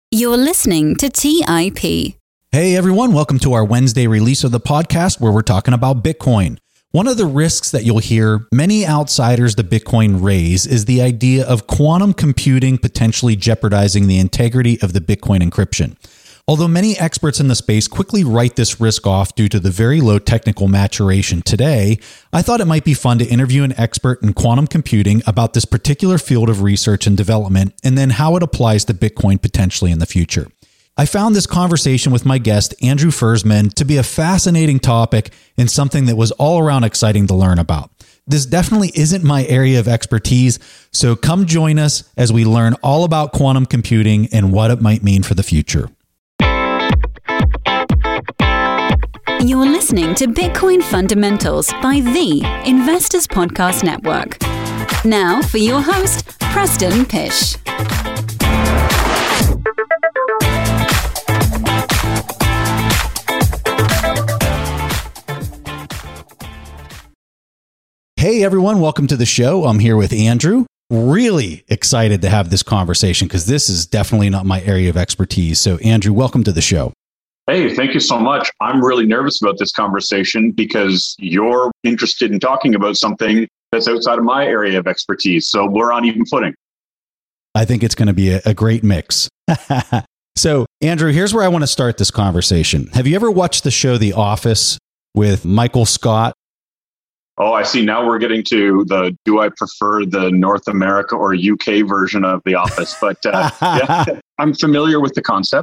You're listening to TIP. Hey everyone, welcome to our Wednesday release of the podcast where we're talking about Bitcoin. One of the risks that you'll hear many outsiders to Bitcoin raise is the idea of quantum computing potentially jeopardizing the integrity of the Bitcoin encryption. Although many experts in the space quickly write this risk off due to the very low technical maturation today, I thought it might be fun to interview an expert in quantum computing about this particular field of research and development, and then how it applies to Bitcoin potentially in the future. I found this conversation with my guest, Andrew Fersman, to be a fascinating topic and something that was all around exciting to learn about. This definitely isn't my area of expertise, so come join us as we learn all about quantum computing and what it might mean for the future. You're listening to Bitcoin Fundamentals by the Investors Podcast Network. Now for your host, Preston Pysh. Hey everyone, welcome to the show. I'm here with Andrew. Really excited to have this conversation because this is definitely not my area of expertise. So Andrew, welcome to the show. Hey, thank you so much. I'm really nervous about this conversation because you're interested in talking about something that's outside of my area of expertise. So we're on even footing. I think it's going to be a great mix. So Andrew, here's where I want to start this conversation. Have you ever watched the show The Office with Michael Scott? Oh, I see. Now we're getting to do I prefer the North America or UK version of The Office? But yeah, I'm familiar with the concept.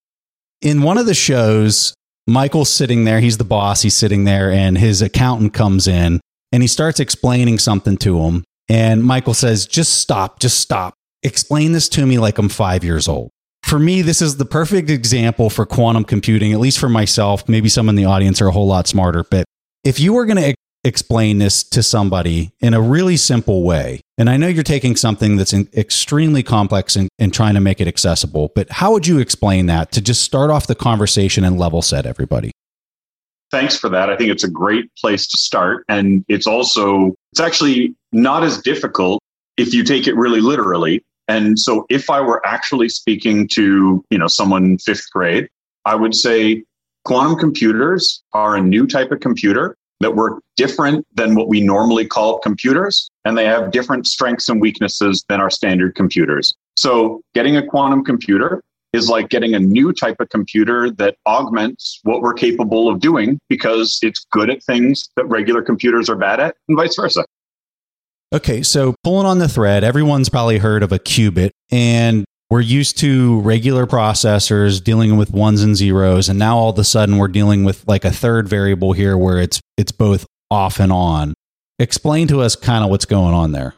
In one of the shows, Michael's sitting there. He's the boss. He's sitting there and his accountant comes in and he starts explaining something to him. And Michael says, just stop. Explain this to me like I'm 5 years old. For me, this is the perfect example for quantum computing, at least for myself. Maybe some in the audience are a whole lot smarter. But if you were going to explain this to somebody in a really simple way, and I know you're taking something that's extremely complex and trying to make it accessible, but how would you explain that to just start off the conversation and level set everybody? Thanks for that. I think it's a great place to start. And it's actually not as difficult if you take it really literally. And so if I were actually speaking to, someone in fifth grade, I would say quantum computers are a new type of computer that work different than what we normally call computers, and they have different strengths and weaknesses than our standard computers. So getting a quantum computer is like getting a new type of computer that augments what we're capable of doing because it's good at things that regular computers are bad at, and vice versa. Okay, so pulling on the thread, everyone's probably heard of a qubit, and we're used to regular processors dealing with ones and zeros, and now all of a sudden we're dealing with like a third variable here where it's both off and on. Explain to us kind of what's going on there.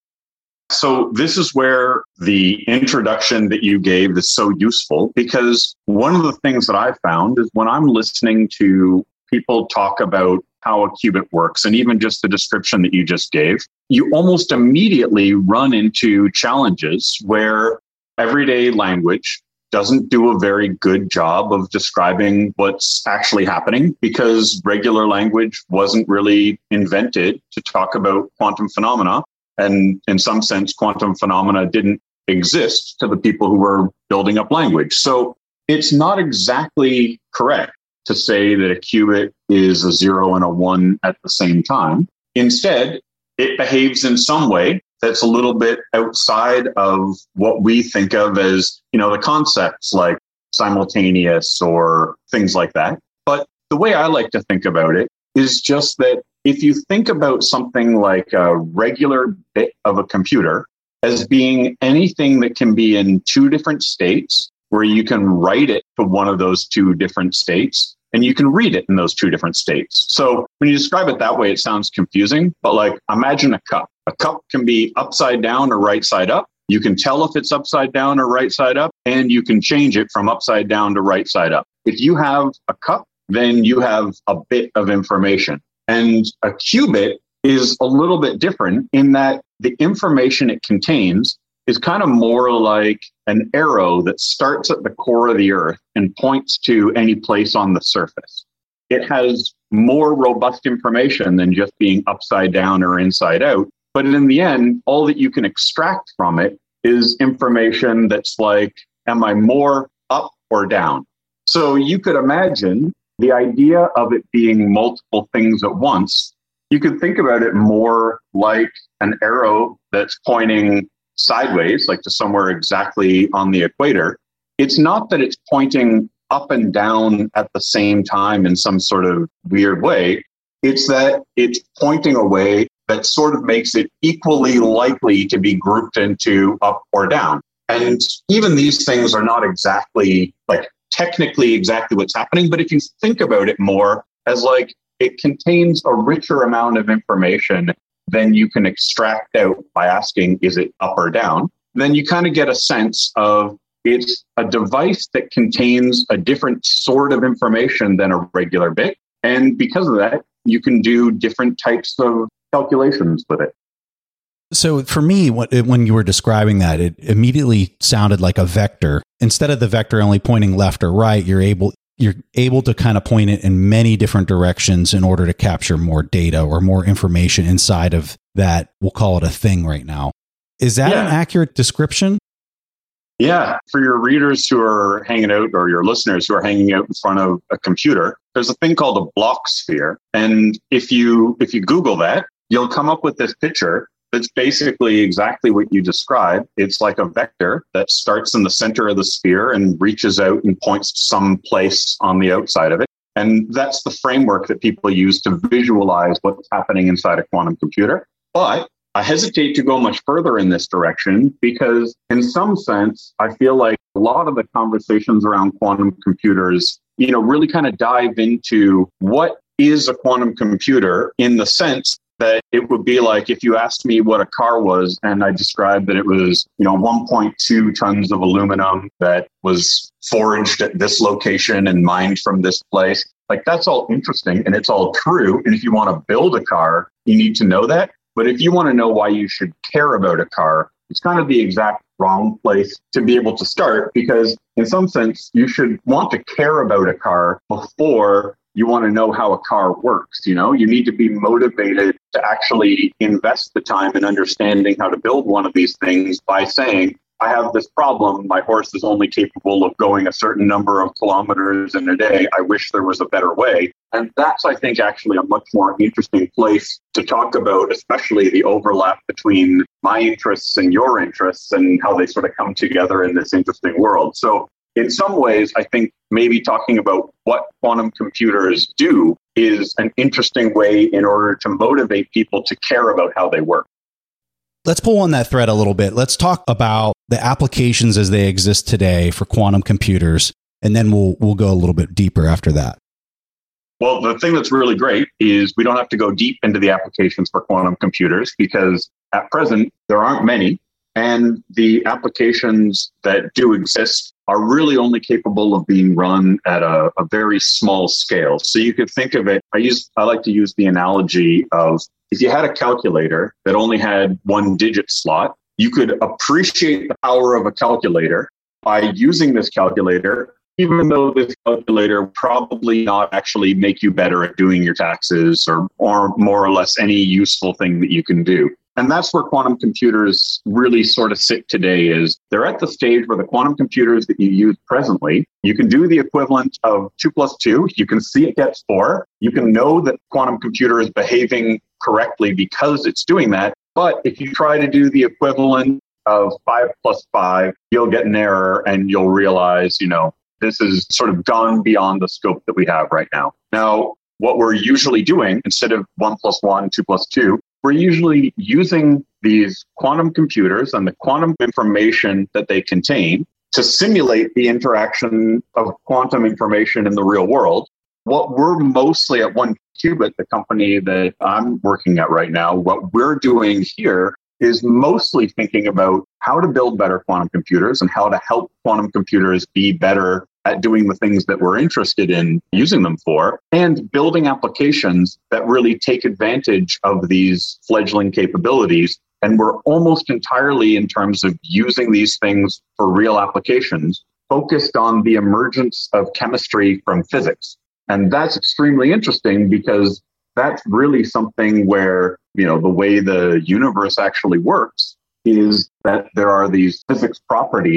So this is where the introduction that you gave is so useful, because one of the things that I found is when I'm listening to people talk about how a qubit works, and even just the description that you just gave, you almost immediately run into challenges where everyday language doesn't do a very good job of describing what's actually happening because regular language wasn't really invented to talk about quantum phenomena. And in some sense, quantum phenomena didn't exist to the people who were building up language. So it's not exactly correct to say that a qubit is a 0 and a 1 at the same time. Instead, it behaves in some way that's a little bit outside of what we think of as, the concepts like simultaneous or things like that. But the way I like to think about it is just that if you think about something like a regular bit of a computer as being anything that can be in two different states, where you can write it to one of those two different states, and you can read it in those two different states. So when you describe it that way, it sounds confusing, but like imagine a cup. A cup can be upside down or right side up. You can tell if it's upside down or right side up, and you can change it from upside down to right side up. If you have a cup, then you have a bit of information. And a qubit is a little bit different in that the information it contains is kind of more like an arrow that starts at the core of the earth and points to any place on the surface. It has more robust information than just being upside down or inside out. But in the end, all that you can extract from it is information that's like Am I more up or down? So you could imagine the idea of it being multiple things at once. You could think about it more like an arrow that's pointing sideways, like to somewhere exactly on the equator. It's not that it's pointing up and down at the same time in some sort of weird way. It's that it's pointing a way that sort of makes it equally likely to be grouped into up or down. And even these things are not exactly like technically exactly what's happening, but if you think about it more as like it contains a richer amount of information than you can extract out by asking, is it up or down? Then you kind of get a sense of it's a device that contains a different sort of information than a regular bit. And because of that, you can do different types of calculations with it. So for me, when you were describing that, it immediately sounded like a vector. Instead of the vector only pointing left or right, you're able to kind of point it in many different directions in order to capture more data or more information inside of that. We'll call it a thing right now. Is that an accurate description? Yeah. For your readers who are hanging out or your listeners who are hanging out in front of a computer, there's a thing called a Bloch sphere. And if you Google that, you'll come up with this picture that's basically exactly what you described. It's like a vector that starts in the center of the sphere and reaches out and points to some place on the outside of it. And that's the framework that people use to visualize what's happening inside a quantum computer. But I hesitate to go much further in this direction because in some sense, I feel like a lot of the conversations around quantum computers, really kind of dive into what is a quantum computer in the sense that it would be like if you asked me what a car was and I described that it was, 1.2 tons of aluminum that was forged at this location and mined from this place. Like that's all interesting and it's all true. And if you want to build a car, you need to know that. But if you want to know why you should care about a car, it's kind of the exact wrong place to be able to start because in some sense, you should want to care about a car before you want to know how a car works. You need to be motivated to actually invest the time in understanding how to build one of these things by saying, I have this problem. My horse is only capable of going a certain number of kilometers in a day. I wish there was a better way. And that's, I think, actually a much more interesting place to talk about, especially the overlap between my interests and your interests and how they sort of come together in this interesting world. So in some ways, I think maybe talking about what quantum computers do is an interesting way in order to motivate people to care about how they work. Let's pull on that thread a little bit. Let's talk about the applications as they exist today for quantum computers, and then we'll go a little bit deeper after that. Well, the thing that's really great is we don't have to go deep into the applications for quantum computers because at present, there aren't many. And the applications that do exist are really only capable of being run at a very small scale. So you could think of it, I like to use the analogy of if you had a calculator that only had one digit slot, you could appreciate the power of a calculator by using this calculator, even though this calculator probably not actually make you better at doing your taxes or more or less any useful thing that you can do. And that's where quantum computers really sort of sit today is they're at the stage where the quantum computers that you use presently, you can do the equivalent of 2 + 2. You can see it gets 4. You can know that quantum computer is behaving correctly because it's doing that. But if you try to do the equivalent of 5 + 5, you'll get an error and you'll realize, this is sort of gone beyond the scope that we have right now. Now, what we're usually doing instead of 1 + 1, 2 + 2, we're usually using these quantum computers and the quantum information that they contain to simulate the interaction of quantum information in the real world. What we're mostly at 1QBit, the company that I'm working at right now, what we're doing here is mostly thinking about how to build better quantum computers and how to help quantum computers be better at doing the things that we're interested in using them for, and building applications that really take advantage of these fledgling capabilities. And we're almost entirely, in terms of using these things for real applications, focused on the emergence of chemistry from physics. And that's extremely interesting because that's really something where, the way the universe actually works is that there are these physics properties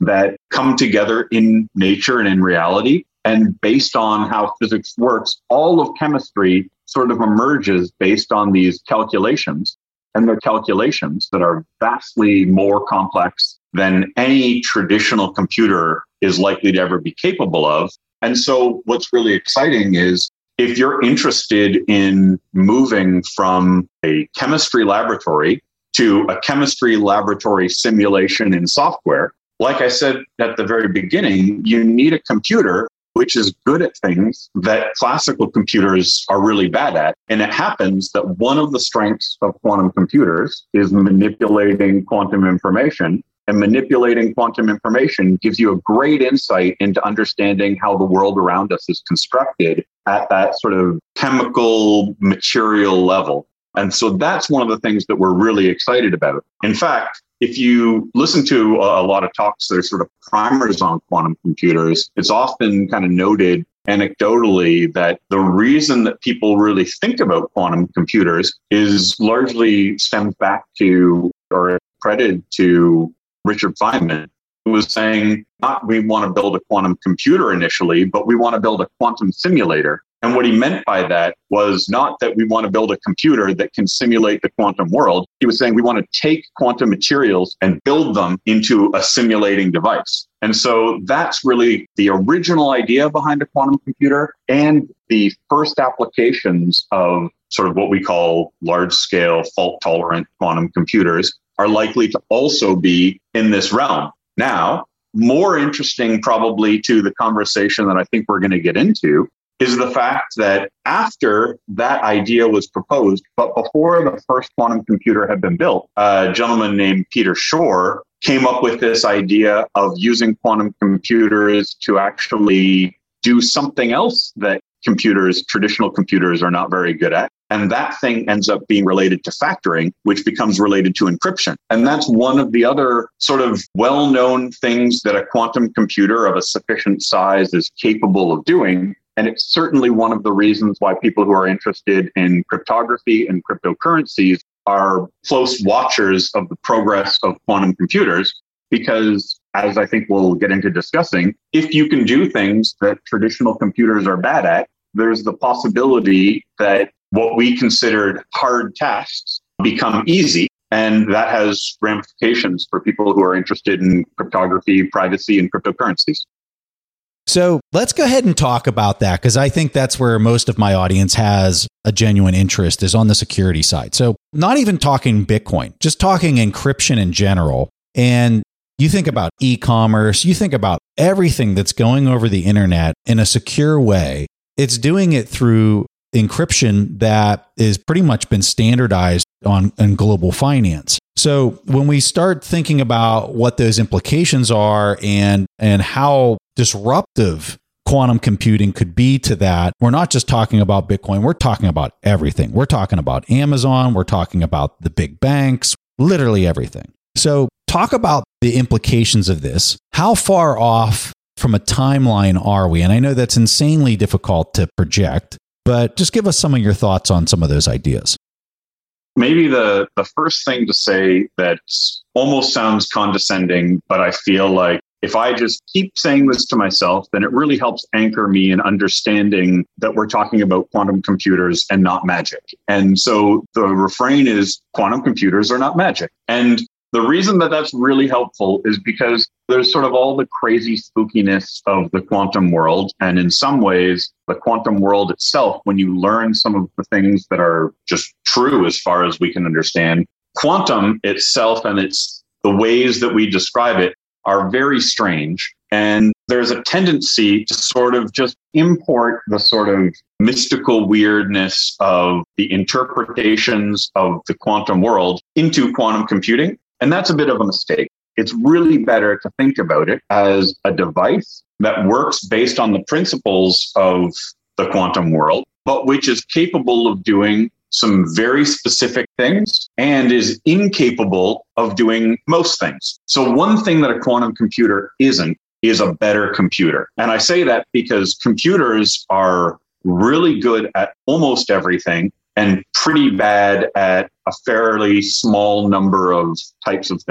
that come together in nature and in reality. And based on how physics works, all of chemistry sort of emerges based on these calculations. And they're calculations that are vastly more complex than any traditional computer is likely to ever be capable of. And so what's really exciting is if you're interested in moving from a chemistry laboratory to a chemistry laboratory simulation in software, like I said at the very beginning, you need a computer which is good at things that classical computers are really bad at. And it happens that one of the strengths of quantum computers is manipulating quantum information. And manipulating quantum information gives you a great insight into understanding how the world around us is constructed at that sort of chemical material level. And so that's one of the things that we're really excited about. In fact, if you listen to a lot of talks that are sort of primers on quantum computers, it's often kind of noted anecdotally that the reason that people really think about quantum computers is largely stems back to or credited to Richard Feynman, who was saying, not we want to build a quantum computer initially, but we want to build a quantum simulator. And what he meant by that was not that we want to build a computer that can simulate the quantum world. He was saying we want to take quantum materials and build them into a simulating device. And so that's really the original idea behind a quantum computer, and the first applications of sort of what we call large-scale fault-tolerant quantum computers are likely to also be in this realm. Now, more interesting probably to the conversation that I think we're going to get into is the fact that after that idea was proposed, but before the first quantum computer had been built, a gentleman named Peter Shor came up with this idea of using quantum computers to actually do something else that traditional computers are not very good at. And that thing ends up being related to factoring, which becomes related to encryption. And that's one of the other sort of well-known things that a quantum computer of a sufficient size is capable of doing. And it's certainly one of the reasons why people who are interested in cryptography and cryptocurrencies are close watchers of the progress of quantum computers, because as I think we'll get into discussing, if you can do things that traditional computers are bad at, there's the possibility that what we considered hard tasks become easy. And that has ramifications for people who are interested in cryptography, privacy, and cryptocurrencies. So let's go ahead and talk about that, because I think that's where most of my audience has a genuine interest, is on the security side. So not even talking Bitcoin, just talking encryption in general. And you think about e-commerce, you think about everything that's going over the internet in a secure way. It's doing it through encryption that is pretty much been standardized in global finance. So when we start thinking about what those implications are and how disruptive quantum computing could be to that, we're not just talking about Bitcoin, we're talking about everything. We're talking about Amazon, we're talking about the big banks, literally everything. So talk about the implications of this. How far off from a timeline are we? And I know that's insanely difficult to project, but just give us some of your thoughts on some of those ideas. Maybe the first thing to say that almost sounds condescending, but I feel like if I just keep saying this to myself, then it really helps anchor me in understanding that we're talking about quantum computers and not magic. And so the refrain is quantum computers are not magic. And the reason that that's really helpful is because there's sort of all the crazy spookiness of the quantum world. And in some ways, the quantum world itself, when you learn some of the things that are just true as far as we can understand, quantum itself and the ways that we describe it are very strange. And there's a tendency to sort of just import the sort of mystical weirdness of the interpretations of the quantum world into quantum computing. And that's a bit of a mistake. It's really better to think about it as a device that works based on the principles of the quantum world, but which is capable of doing some very specific things and is incapable of doing most things. So one thing that a quantum computer isn't is a better computer. And I say that because computers are really good at almost everything and pretty bad at a fairly small number of types of things.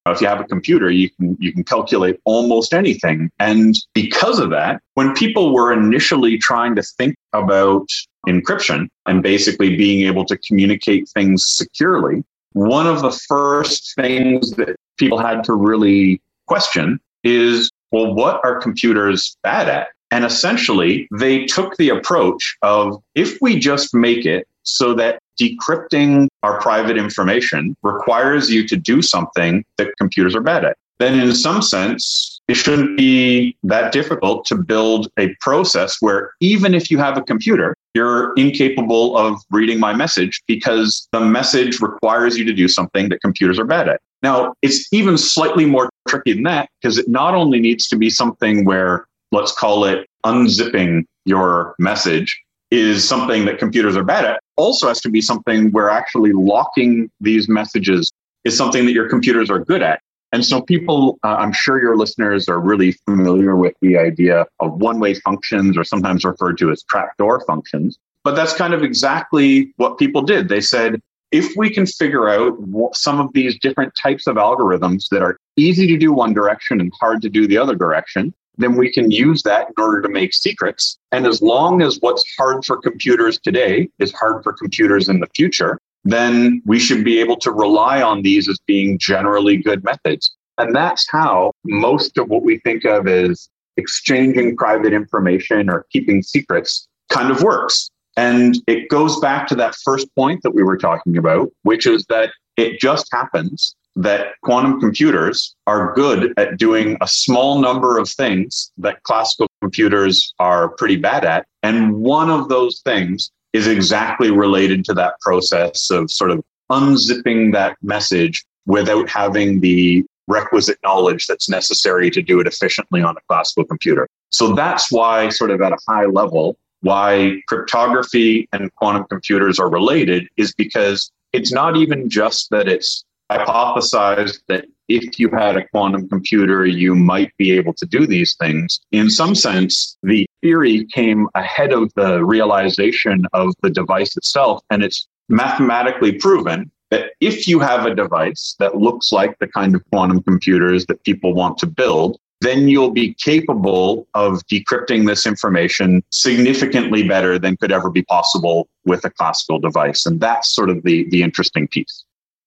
If you have a computer, you can calculate almost anything. And because of that, when people were initially trying to think about encryption and basically being able to communicate things securely, one of the first things that people had to really question is, well, what are computers bad at? And essentially, they took the approach of, if we just make it so that decrypting our private information requires you to do something that computers are bad at, then in some sense, it shouldn't be that difficult to build a process where even if you have a computer, you're incapable of reading my message because the message requires you to do something that computers are bad at. Now, it's even slightly more tricky than that, because it not only needs to be something where, let's call it unzipping your message, is something that computers are bad at, also has to be something where actually locking these messages is something that your computers are good at. And so people, I'm sure your listeners are really familiar with the idea of one-way functions, or sometimes referred to as trapdoor functions. But that's kind of exactly what people did. They said, if we can figure out some of these different types of algorithms that are easy to do one direction and hard to do the other direction, then we can use that in order to make secrets. And as long as what's hard for computers today is hard for computers in the future, then we should be able to rely on these as being generally good methods. And that's how most of what we think of as exchanging private information or keeping secrets kind of works. And it goes back to that first point that we were talking about, which is that it just happens that quantum computers are good at doing a small number of things that classical computers are pretty bad at. And one of those things is exactly related to that process of sort of unzipping that message without having the requisite knowledge that's necessary to do it efficiently on a classical computer. So that's why, sort of at a high level, why cryptography and quantum computers are related, is because it's not even just that it's hypothesized that if you had a quantum computer, you might be able to do these things. In some sense, the theory came ahead of the realization of the device itself. And it's mathematically proven that if you have a device that looks like the kind of quantum computers that people want to build, then you'll be capable of decrypting this information significantly better than could ever be possible with a classical device. And that's sort of the interesting piece.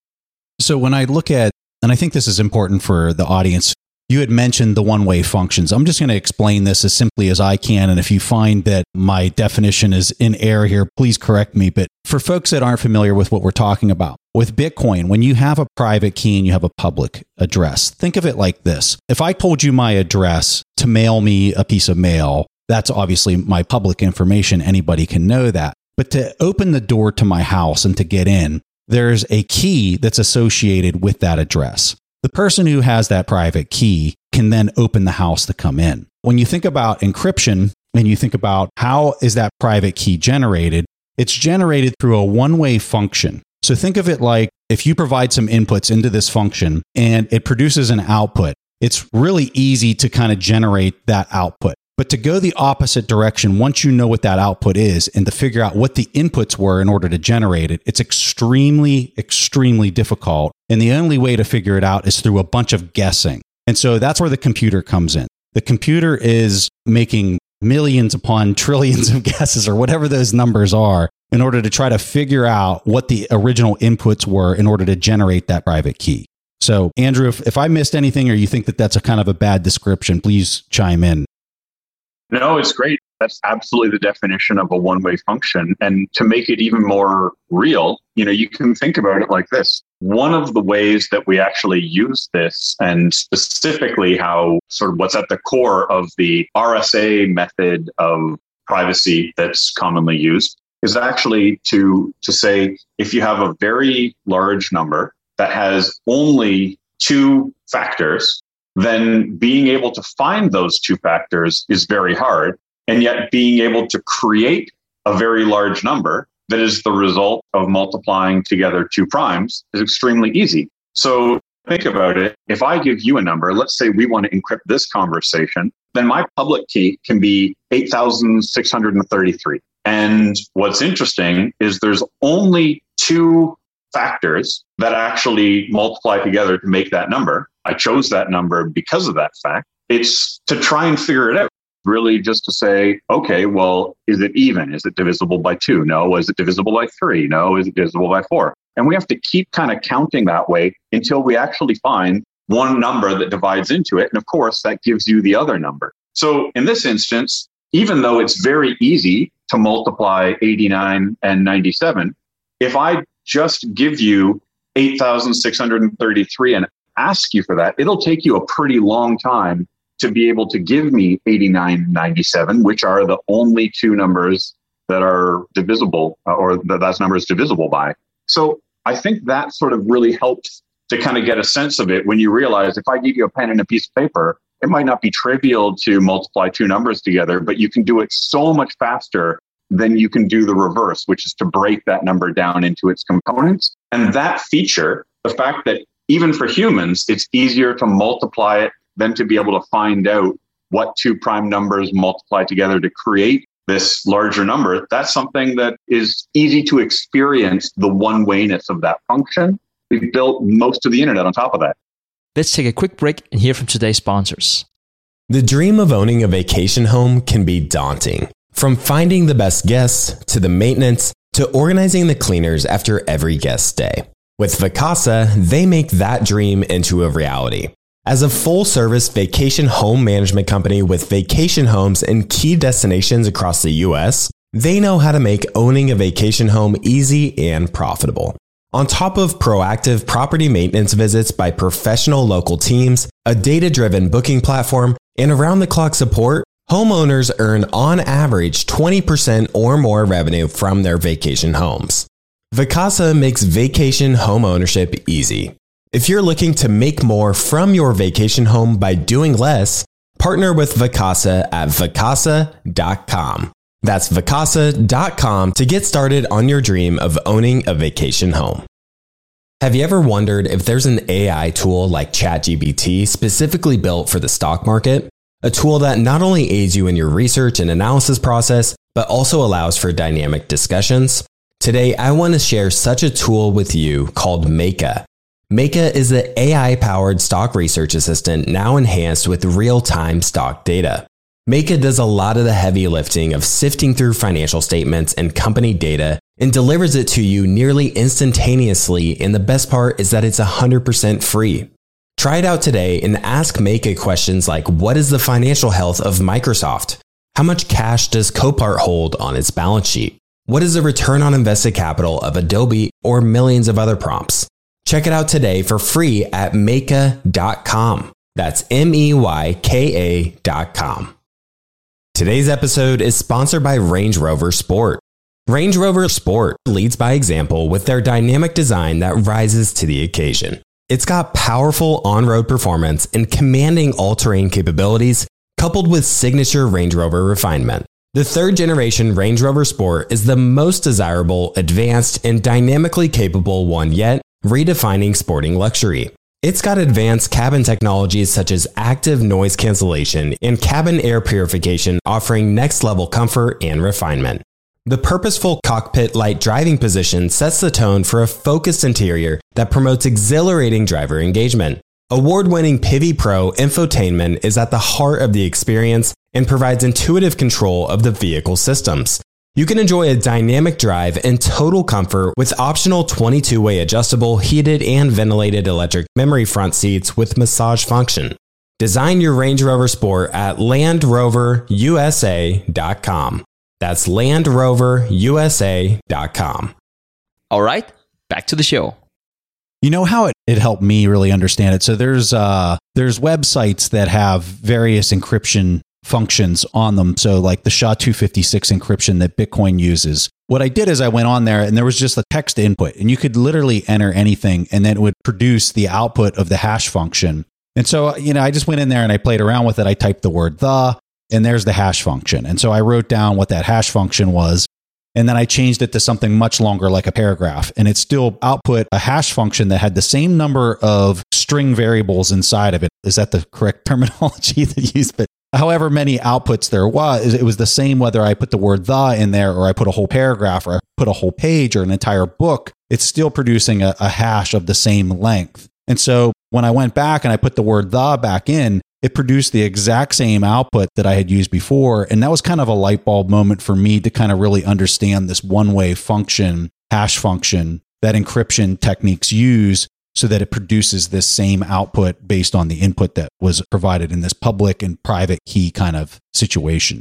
So when I look at, and I think this is important for the audience, you had mentioned the one-way functions. I'm just going to explain this as simply as I can. And if you find that my definition is in error here, please correct me. But for folks that aren't familiar with what we're talking about, with Bitcoin, when you have a private key and you have a public address, think of it like this. If I told you my address to mail me a piece of mail, that's obviously my public information. Anybody can know that. But to open the door to my house and to get in, there's a key that's associated with that address. The person who has that private key can then open the house to come in. When you think about encryption and you think about how is that private key generated, it's generated through a one-way function. So think of it like if you provide some inputs into this function and it produces an output, it's really easy to kind of generate that output. But to go the opposite direction, once you know what that output is and to figure out what the inputs were in order to generate it, it's extremely, extremely difficult. And the only way to figure it out is through a bunch of guessing. And so that's where the computer comes in. The computer is making millions upon trillions of guesses or whatever those numbers are in order to try to figure out what the original inputs were in order to generate that private key. So Andrew, if I missed anything or you think that that's a kind of a bad description, please chime in. No, it's great. That's absolutely the definition of a one-way function. And to make it even more real, you can think about it like this. One of the ways that we actually use this, and specifically how sort of what's at the core of the RSA method of privacy that's commonly used, is actually to say, if you have a very large number that has only two factors, then being able to find those two factors is very hard. And yet being able to create a very large number that is the result of multiplying together two primes is extremely easy. So think about it. If I give you a number, let's say we want to encrypt this conversation, then my public key can be 8,633. And what's interesting is there's only two factors that actually multiply together to make that number. I chose that number because of that fact. It's to try and figure it out. Really just to say, okay, well, is it even? Is it divisible by 2? No. Is it divisible by 3? No. Is it divisible by 4? And we have to keep kind of counting that way until we actually find one number that divides into it. And of course, that gives you the other number. So in this instance, even though it's very easy to multiply 89 and 97, if I just give you 8,633 and ask you for that, it'll take you a pretty long time to be able to give me 89 and 97, which are the only two numbers that are divisible, or that number is divisible by. So I think that sort of really helps to kind of get a sense of it when you realize if I give you a pen and a piece of paper, it might not be trivial to multiply two numbers together, but you can do it so much faster than you can do the reverse, which is to break that number down into its components. And that feature, the fact that even for humans, it's easier to multiply it than to be able to find out what two prime numbers multiply together to create this larger number. That's something that is easy to experience, the one-wayness of that function. We've built most of the internet on top of that. Let's take a quick break and hear from today's sponsors. The dream of owning a vacation home can be daunting. From finding the best guests, to the maintenance, to organizing the cleaners after every guest stay. With Vacasa, they make that dream into a reality. As a full-service vacation home management company with vacation homes in key destinations across the U.S., they know how to make owning a vacation home easy and profitable. On top of proactive property maintenance visits by professional local teams, a data-driven booking platform, and around-the-clock support, homeowners earn on average 20% or more revenue from their vacation homes. Vacasa makes vacation home ownership easy. If you're looking to make more from your vacation home by doing less, partner with Vacasa at vacasa.com. That's vacasa.com to get started on your dream of owning a vacation home. Have you ever wondered if there's an AI tool like ChatGPT specifically built for the stock market? A tool that not only aids you in your research and analysis process, but also allows for dynamic discussions? Today, I want to share such a tool with you called Meka. Meka is the AI-powered stock research assistant now enhanced with real-time stock data. Meka does a lot of the heavy lifting of sifting through financial statements and company data and delivers it to you nearly instantaneously, and the best part is that it's 100% free. Try it out today and ask Meka questions like, what is the financial health of Microsoft? How much cash does Copart hold on its balance sheet? What is the return on invested capital of Adobe, or millions of other prompts? Check it out today for free at Meka.com. That's MEYKA.com. Today's episode is sponsored by Range Rover Sport. Range Rover Sport leads by example with their dynamic design that rises to the occasion. It's got powerful on-road performance and commanding all-terrain capabilities, coupled with signature Range Rover refinement. The third-generation Range Rover Sport is the most desirable, advanced, and dynamically capable one yet, redefining sporting luxury. It's got advanced cabin technologies such as active noise cancellation and cabin air purification, offering next-level comfort and refinement. The purposeful cockpit-like driving position sets the tone for a focused interior that promotes exhilarating driver engagement. Award-winning Pivi Pro infotainment is at the heart of the experience and provides intuitive control of the vehicle systems. You can enjoy a dynamic drive and total comfort with optional 22-way adjustable, heated and ventilated electric memory front seats with massage function. Design your Range Rover Sport at LandRoverUSA.com. That's LandRoverUSA.com. All right, back to the show. You know how it helped me really understand it? So there's websites that have various encryption functions on them. So like the SHA-256 encryption that Bitcoin uses. What I did is I went on there and there was just a text input, and you could literally enter anything and then it would produce the output of the hash function. And so, I just went in there and I played around with it. I typed the word "the," and there's the hash function. And so I wrote down what that hash function was. And then I changed it to something much longer, like a paragraph. And it still output a hash function that had the same number of string variables inside of it. Is that the correct terminology to use? But however many outputs there was, it was the same whether I put the word "the" in there or I put a whole paragraph or I put a whole page or an entire book. it's still producing a hash of the same length. And so when I went back and I put the word the back in, it produced the exact same output that I had used before. And that was kind of a light bulb moment for me to kind of really understand this one-way function, hash function that encryption techniques use so that it produces this same output based on the input that was provided in this public and private key kind of situation.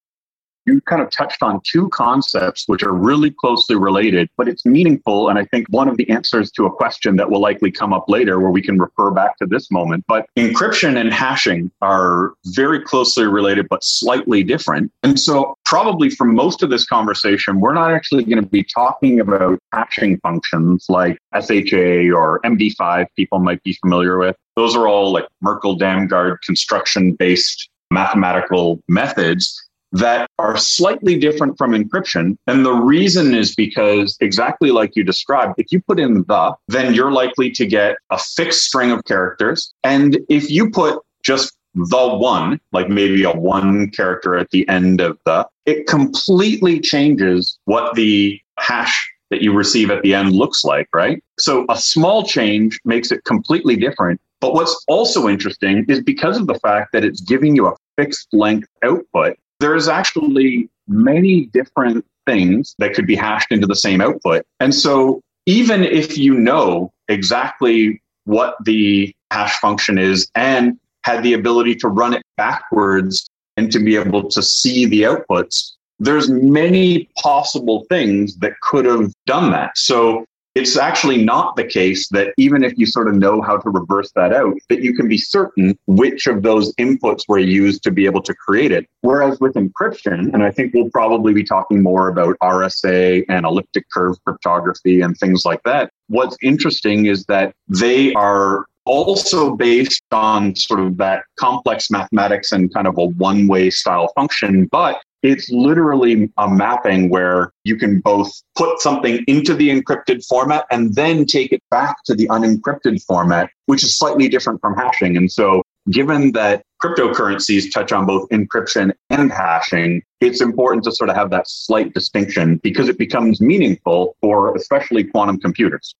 You kind of touched on two concepts which are really closely related, but it's meaningful. And I think one of the answers to a question that will likely come up later where we can refer back to this moment. But encryption and hashing are very closely related, but slightly different. And so probably for most of this conversation, we're not actually going to be talking about hashing functions like SHA or MD5 people might be familiar with. Those are all like Merkle-Damgard construction-based mathematical methods that are slightly different from encryption. And the reason is because exactly like you described, if you put in the, then you're likely to get a fixed string of characters. And if you put just the one, like maybe a one character at the end of the, it completely changes what the hash that you receive at the end looks like, right? So a small change makes it completely different. But what's also interesting is because of the fact that it's giving you a fixed length output, there's actually many different things that could be hashed into the same output. And so even if you know exactly what the hash function is and had the ability to run it backwards and to be able to see the outputs, there's many possible things that could have done that. So it's actually not the case that even if you sort of know how to reverse that out, that you can be certain which of those inputs were used to be able to create it. Whereas with encryption, and I think we'll probably be talking more about RSA and elliptic curve cryptography and things like that, what's interesting is that they are also based on sort of that complex mathematics and kind of a one-way style function, but it's literally a mapping where you can both put something into the encrypted format and then take it back to the unencrypted format, which is slightly different from hashing. And so given that cryptocurrencies touch on both encryption and hashing, it's important to sort of have that slight distinction because it becomes meaningful for especially quantum computers.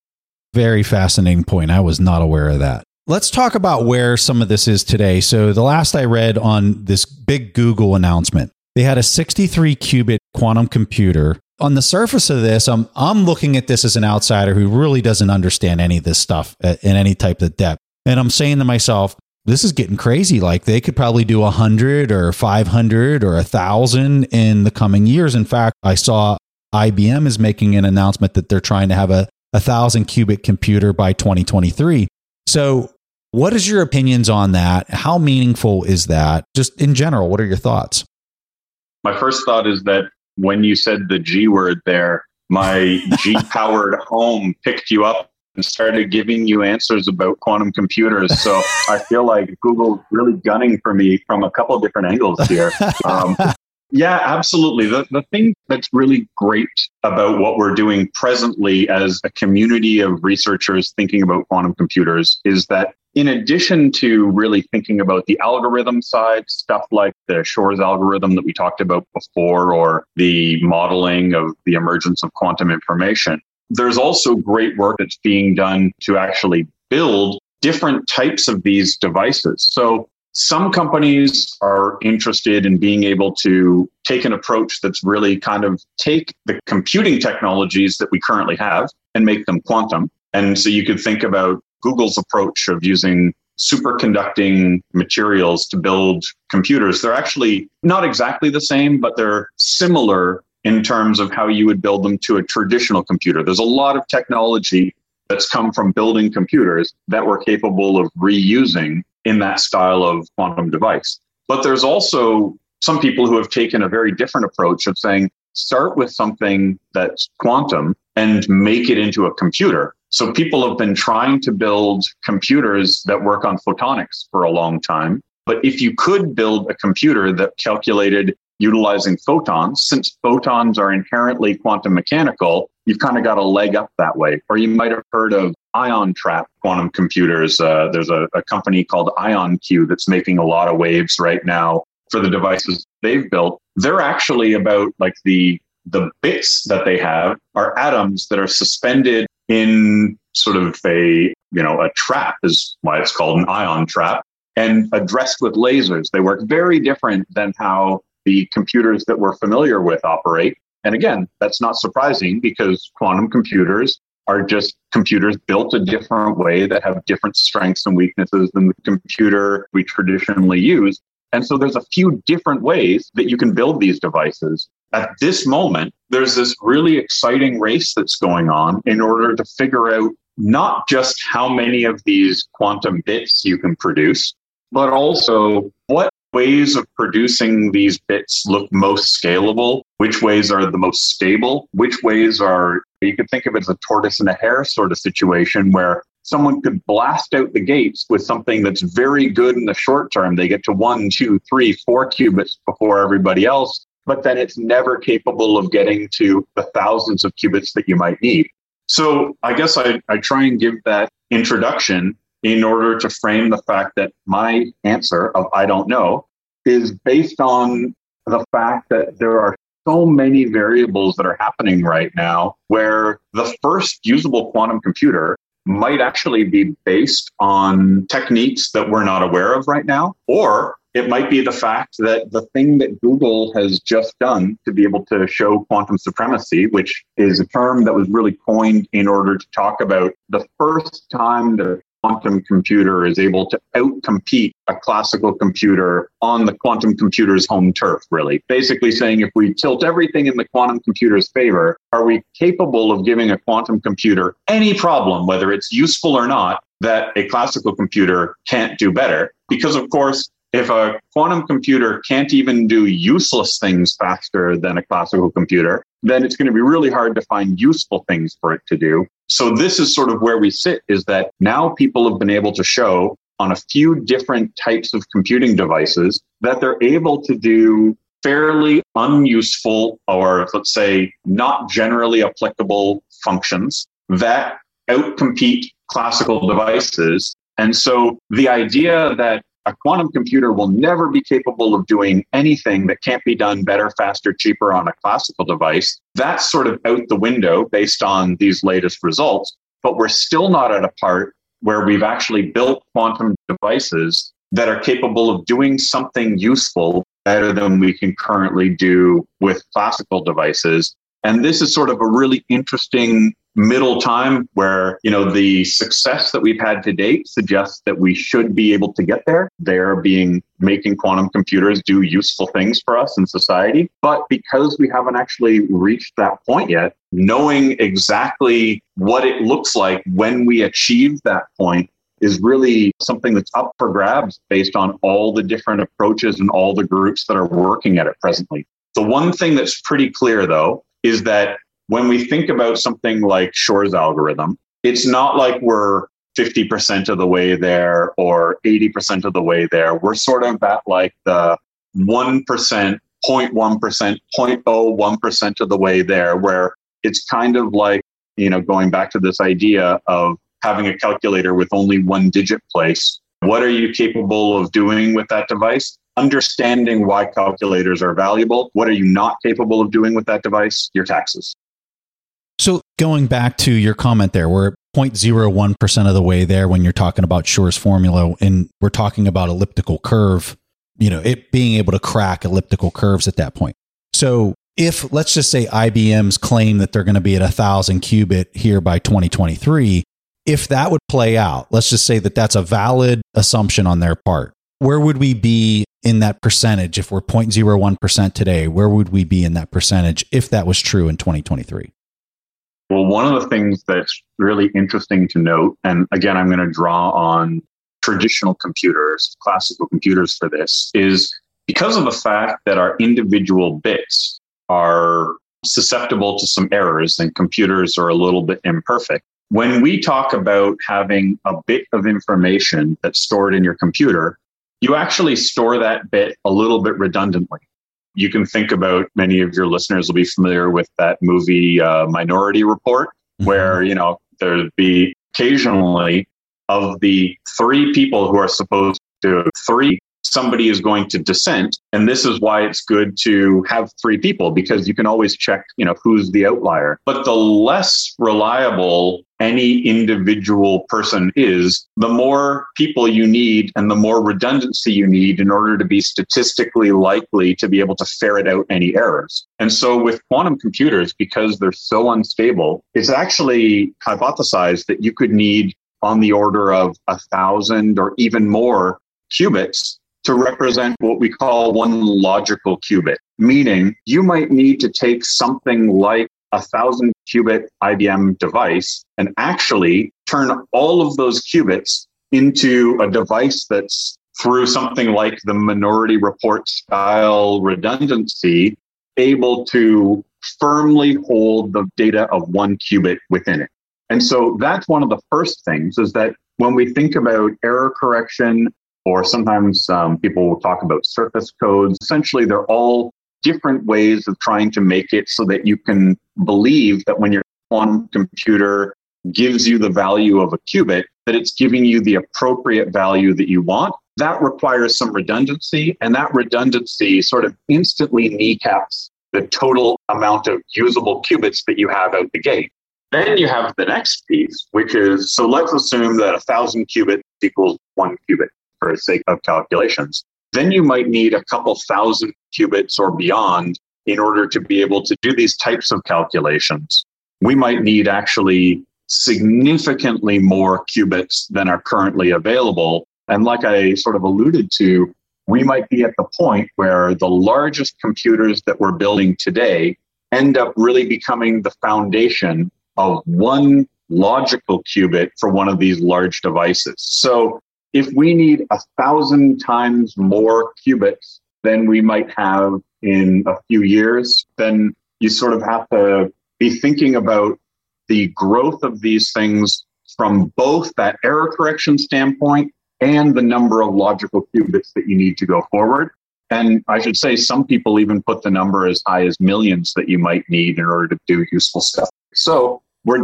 Very fascinating point. I was not aware of that. Let's talk about where some of this is today. So the last I read on this big Google announcement, they had a 63-qubit quantum computer. On the surface of this, I'm looking at this as an outsider who really doesn't understand any of this stuff in any type of depth. And I'm saying to myself, this is getting crazy. Like they could probably do 100 or 500 or 1,000 in the coming years. In fact, I saw IBM is making an announcement that they're trying to have a 1,000-qubit computer by 2023. So what is your opinions on that? How meaningful is that? Just in general, what are your thoughts? My first thought is that when you said the G word there, my G-powered home picked you up and started giving you answers about quantum computers. So I feel like Google's really gunning for me from a couple of different angles here. Yeah, absolutely. The thing that's really great about what we're doing presently as a community of researchers thinking about quantum computers is that in addition to really thinking about the algorithm side, stuff like the Shor's algorithm that we talked about before, or the modeling of the emergence of quantum information, there's also great work that's being done to actually build different types of these devices. So some companies are interested in being able to take an approach that's really kind of take the computing technologies that we currently have and make them quantum. And so you could think about Google's approach of using superconducting materials to build computers. They're actually not exactly the same, but they're similar in terms of how you would build them to a traditional computer. There's a lot of technology that's come from building computers that we're capable of reusing in that style of quantum device. But there's also some people who have taken a very different approach of saying, start with something that's quantum and make it into a computer. So people have been trying to build computers that work on photonics for a long time. But if you could build a computer that calculated utilizing photons, since photons are inherently quantum mechanical, you've kind of got a leg up that way. Or you might have heard of ion trap quantum computers. There's a company called IonQ that's making a lot of waves right now for the devices they've built. They're actually about like the the bits that they have are atoms that are suspended in sort of a trap, is why it's called an ion trap, and addressed with lasers. They work very different than how the computers that we're familiar with operate. And again, that's not surprising because quantum computers are just computers built a different way that have different strengths and weaknesses than the computer we traditionally use. And so there's a few different ways that you can build these devices. At this moment, there's this really exciting race that's going on in order to figure out not just how many of these quantum bits you can produce, but also what ways of producing these bits look most scalable, which ways are the most stable, which ways are, you could think of it as a tortoise and a hare sort of situation where someone could blast out the gates with something that's very good in the short term. They get to 1, 2, 3, 4 qubits before everybody else, but then it's never capable of getting to the thousands of qubits that you might need. So I guess I try and give that introduction in order to frame the fact that my answer of I don't know is based on the fact that there are so many variables that are happening right now where the first usable quantum computer might actually be based on techniques that we're not aware of right now, or it might be the fact that the thing that Google has just done to be able to show quantum supremacy, which is a term that was really coined in order to talk about the first time the quantum computer is able to outcompete a classical computer on the quantum computer's home turf, really. Basically saying if we tilt everything in the quantum computer's favor, are we capable of giving a quantum computer any problem, whether it's useful or not, that a classical computer can't do better? Because, of course, if a quantum computer can't even do useless things faster than a classical computer, then it's going to be really hard to find useful things for it to do. So this is sort of where we sit, is that now people have been able to show on a few different types of computing devices that they're able to do fairly unuseful, or let's say not generally applicable functions that outcompete classical devices. And so the idea that a quantum computer will never be capable of doing anything that can't be done better, faster, cheaper on a classical device, that's sort of out the window based on these latest results. But we're still not at a part where we've actually built quantum devices that are capable of doing something useful better than we can currently do with classical devices. And this is sort of a really interesting middle time where, the success that we've had to date suggests that we should be able to get there. They're making quantum computers do useful things for us in society. But because we haven't actually reached that point yet, knowing exactly what it looks like when we achieve that point is really something that's up for grabs based on all the different approaches and all the groups that are working at it presently. The one thing that's pretty clear, though, is that when we think about something like Shor's algorithm, it's not like we're 50% of the way there or 80% of the way there. We're sort of at like the 1%, 0.1%, 0.01% of the way there, where it's kind of like, going back to this idea of having a calculator with only one digit place. What are you capable of doing with that device? Understanding why calculators are valuable. What are you not capable of doing with that device? Your taxes. So going back to your comment there, we're 0.01% of the way there when you're talking about Shor's formula, and we're talking about elliptical curve, it being able to crack elliptical curves at that point. So if, let's just say IBM's claim that they're going to be at 1,000 qubit here by 2023, if that would play out, let's just say that that's a valid assumption on their part, where would we be in that percentage? If we're 0.01% today, where would we be in that percentage if that was true in 2023? Well, one of the things that's really interesting to note, and again, I'm going to draw on traditional computers, classical computers for this, is because of the fact that our individual bits are susceptible to some errors and computers are a little bit imperfect. When we talk about having a bit of information that's stored in your computer, you actually store that bit a little bit redundantly. You can think about, many of your listeners will be familiar with that movie Minority Report, where, there'd be occasionally of the 3 people who are supposed to, 3 somebody is going to dissent. And this is why it's good to have three people, because you can always check, who's the outlier. But the less reliable any individual person is, the more people you need and the more redundancy you need in order to be statistically likely to be able to ferret out any errors. And so with quantum computers, because they're so unstable, it's actually hypothesized that you could need on the order of 1,000 or even more qubits to represent what we call one logical qubit, meaning you might need to take something like 1,000 qubit IBM device and actually turn all of those qubits into a device that's, through something like the Minority Report style redundancy, able to firmly hold the data of one qubit within it. And so that's one of the first things, is that when we think about error correction, or sometimes people will talk about surface codes, essentially they're all different ways of trying to make it so that you can believe that when your quantum computer gives you the value of a qubit, that it's giving you the appropriate value that you want. That requires some redundancy, and that redundancy sort of instantly kneecaps the total amount of usable qubits that you have out the gate. Then you have the next piece, which is, so let's assume that 1,000 qubits equals one qubit for the sake of calculations. Then you might need a couple thousand qubits or beyond in order to be able to do these types of calculations. We might need actually significantly more qubits than are currently available. And like I sort of alluded to, we might be at the point where the largest computers that we're building today end up really becoming the foundation of one logical qubit for one of these large devices. So if we need 1,000 times more qubits than we might have in a few years, then you sort of have to be thinking about the growth of these things from both that error correction standpoint and the number of logical qubits that you need to go forward. And I should say some people even put the number as high as millions that you might need in order to do useful stuff. So we're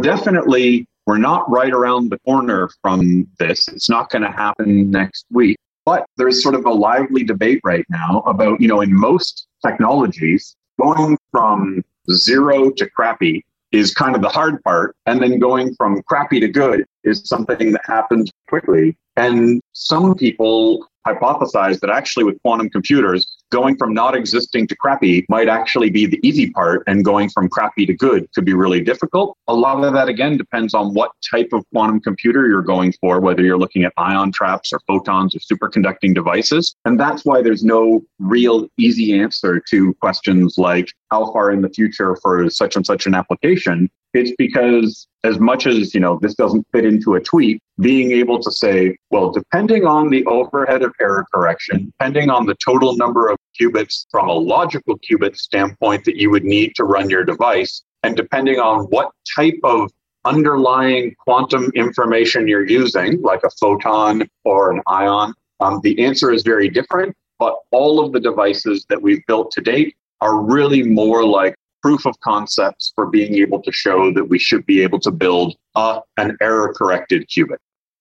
not right around the corner from this. It's not going to happen next week. But there's sort of a lively debate right now about, in most technologies, going from zero to crappy is kind of the hard part. And then going from crappy to good is something that happens quickly. And some people hypothesize that actually with quantum computers, going from not existing to crappy might actually be the easy part, and going from crappy to good could be really difficult. A lot of that, again, depends on what type of quantum computer you're going for, whether you're looking at ion traps or photons or superconducting devices. And that's why there's no real easy answer to questions like how far in the future for such and such an application. It's because as much as, this doesn't fit into a tweet, being able to say, well, depending on the overhead of error correction, depending on the total number of qubits from a logical qubit standpoint that you would need to run your device, and depending on what type of underlying quantum information you're using, like a photon or an ion, the answer is very different. But all of the devices that we've built to date are really more like proof of concepts for being able to show that we should be able to build an error-corrected qubit.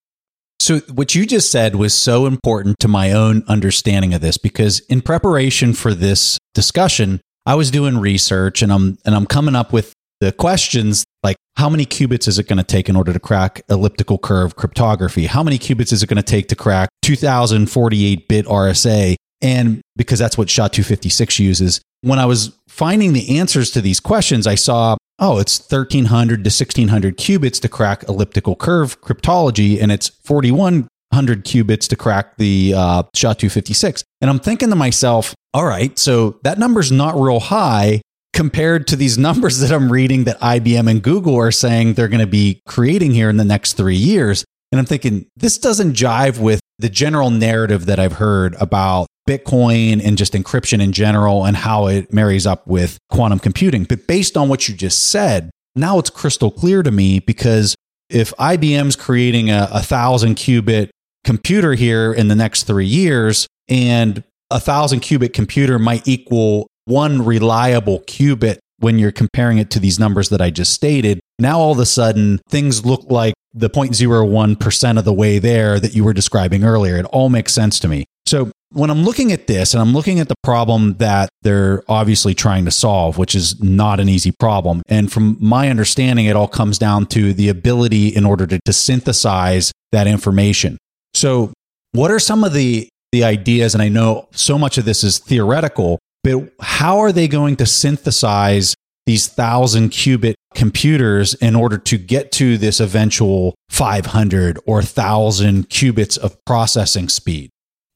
So what you just said was so important to my own understanding of this, because in preparation for this discussion, I was doing research and I'm coming up with the questions like, how many qubits is it going to take in order to crack elliptical curve cryptography? How many qubits is it going to take to crack 2048-bit RSA? And because that's what SHA-256 uses. When I was finding the answers to these questions, I saw, it's 1,300 to 1,600 qubits to crack elliptical curve cryptology, and it's 4,100 qubits to crack the SHA-256. And I'm thinking to myself, all right, so that number's not real high compared to these numbers that I'm reading that IBM and Google are saying they're going to be creating here in the next 3 years. And I'm thinking, this doesn't jive with the general narrative that I've heard about Bitcoin and just encryption in general and how it marries up with quantum computing. But based on what you just said, now it's crystal clear to me, because if IBM's creating a 1,000 qubit computer here in the next 3 years, and 1,000 qubit computer might equal one reliable qubit when you're comparing it to these numbers that I just stated, now all of a sudden things look like the 0.01% of the way there that you were describing earlier. It all makes sense to me. So when I'm looking at this and I'm looking at the problem that they're obviously trying to solve, which is not an easy problem. And from my understanding, it all comes down to the ability in order to synthesize that information. So what are some of the ideas? And I know so much of this is theoretical, but how are they going to synthesize these 1,000-qubit computers in order to get to this eventual 500 or 1,000 qubits of processing speed?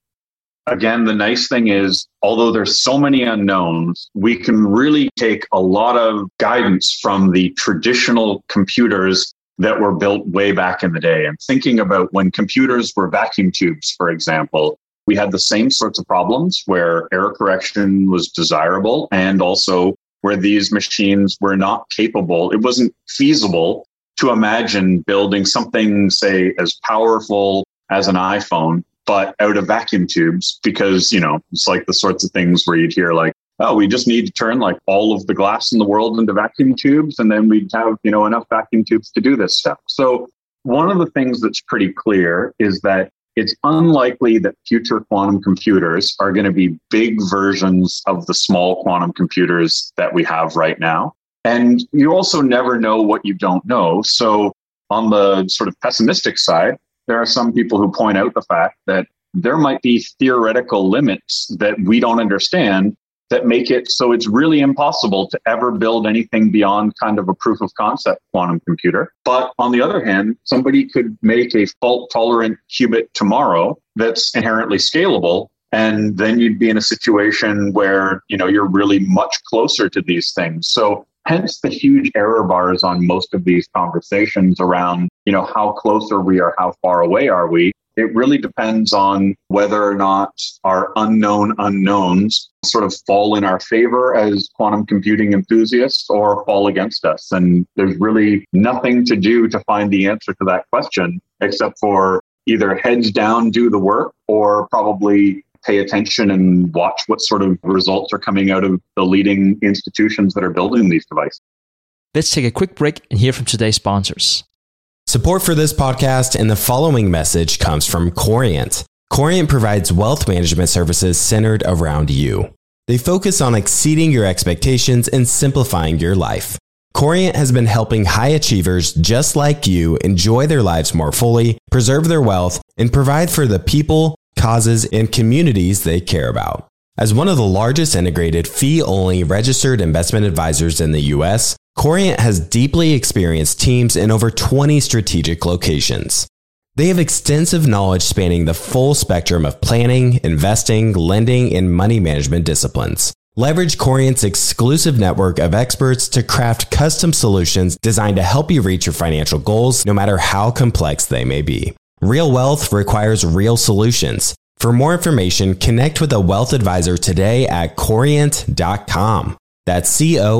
Again, the nice thing is, although there's so many unknowns, we can really take a lot of guidance from the traditional computers that were built way back in the day. And thinking about when computers were vacuum tubes, for example, we had the same sorts of problems where error correction was desirable and also where these machines were not capable. It wasn't feasible to imagine building something, say, as powerful as an iPhone, but out of vacuum tubes, because, it's like the sorts of things where you'd hear like, oh, we just need to turn like all of the glass in the world into vacuum tubes, and then we'd have, enough vacuum tubes to do this stuff. So one of the things that's pretty clear is that it's unlikely that future quantum computers are going to be big versions of the small quantum computers that we have right now. And you also never know what you don't know. So on the sort of pessimistic side, there are some people who point out the fact that there might be theoretical limits that we don't understand that make it so it's really impossible to ever build anything beyond kind of a proof of concept quantum computer. But on the other hand, somebody could make a fault-tolerant qubit tomorrow that's inherently scalable, and then you'd be in a situation where, you're really much closer to these things. So hence the huge error bars on most of these conversations around, how close are we or how far away are we? It really depends on whether or not our unknown unknowns sort of fall in our favor as quantum computing enthusiasts or fall against us. And there's really nothing to do to find the answer to that question, except for either heads down, do the work, or probably pay attention and watch what sort of results are coming out of the leading institutions that are building these devices. Let's take a quick break and hear from today's sponsors. Support for this podcast and the following message comes from Corient. Corient provides wealth management services centered around you. They focus on exceeding your expectations and simplifying your life. Corient has been helping high achievers just like you enjoy their lives more fully, preserve their wealth, and provide for the people, causes, and communities they care about. As one of the largest integrated fee-only registered investment advisors in the U.S., Corient has deeply experienced teams in over 20 strategic locations. They have extensive knowledge spanning the full spectrum of planning, investing, lending, and money management disciplines. Leverage Corient's exclusive network of experts to craft custom solutions designed to help you reach your financial goals, no matter how complex they may be. Real wealth requires real solutions. For more information, connect with a wealth advisor today at Corient.com. That's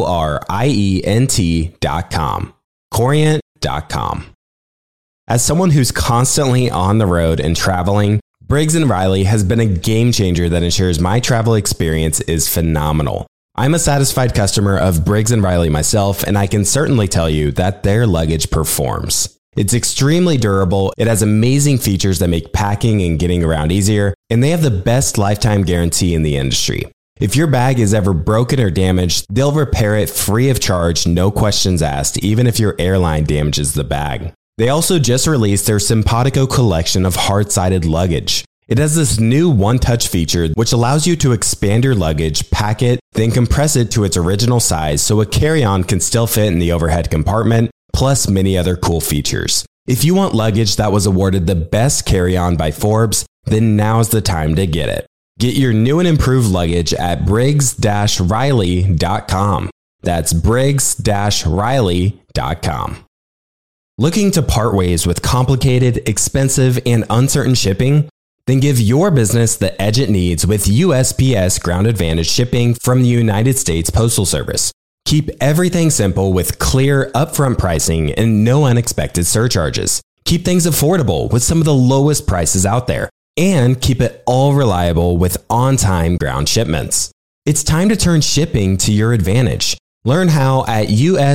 Corient.com. Corient.com. As someone who's constantly on the road and traveling, Briggs & Riley has been a game changer that ensures my travel experience is phenomenal. I'm a satisfied customer of Briggs & Riley myself, and I can certainly tell you that their luggage performs. It's extremely durable, it has amazing features that make packing and getting around easier, and they have the best lifetime guarantee in the industry. If your bag is ever broken or damaged, they'll repair it free of charge, no questions asked, even if your airline damages the bag. They also just released their Simpatico collection of hard-sided luggage. It has this new one-touch feature which allows you to expand your luggage, pack it, then compress it to its original size so a carry-on can still fit in the overhead compartment, plus many other cool features. If you want luggage that was awarded the best carry-on by Forbes, then now's the time to get it. Get your new and improved luggage at Briggs-Riley.com. That's Briggs-Riley.com. Looking to part ways with complicated, expensive, and uncertain shipping? Then give your business the edge it needs with USPS Ground Advantage shipping from the United States Postal Service. Keep everything simple with clear, upfront pricing and no unexpected surcharges. Keep things affordable with some of the lowest prices out there. And keep it all reliable with on-time ground shipments. It's time to turn shipping to your advantage. Learn how at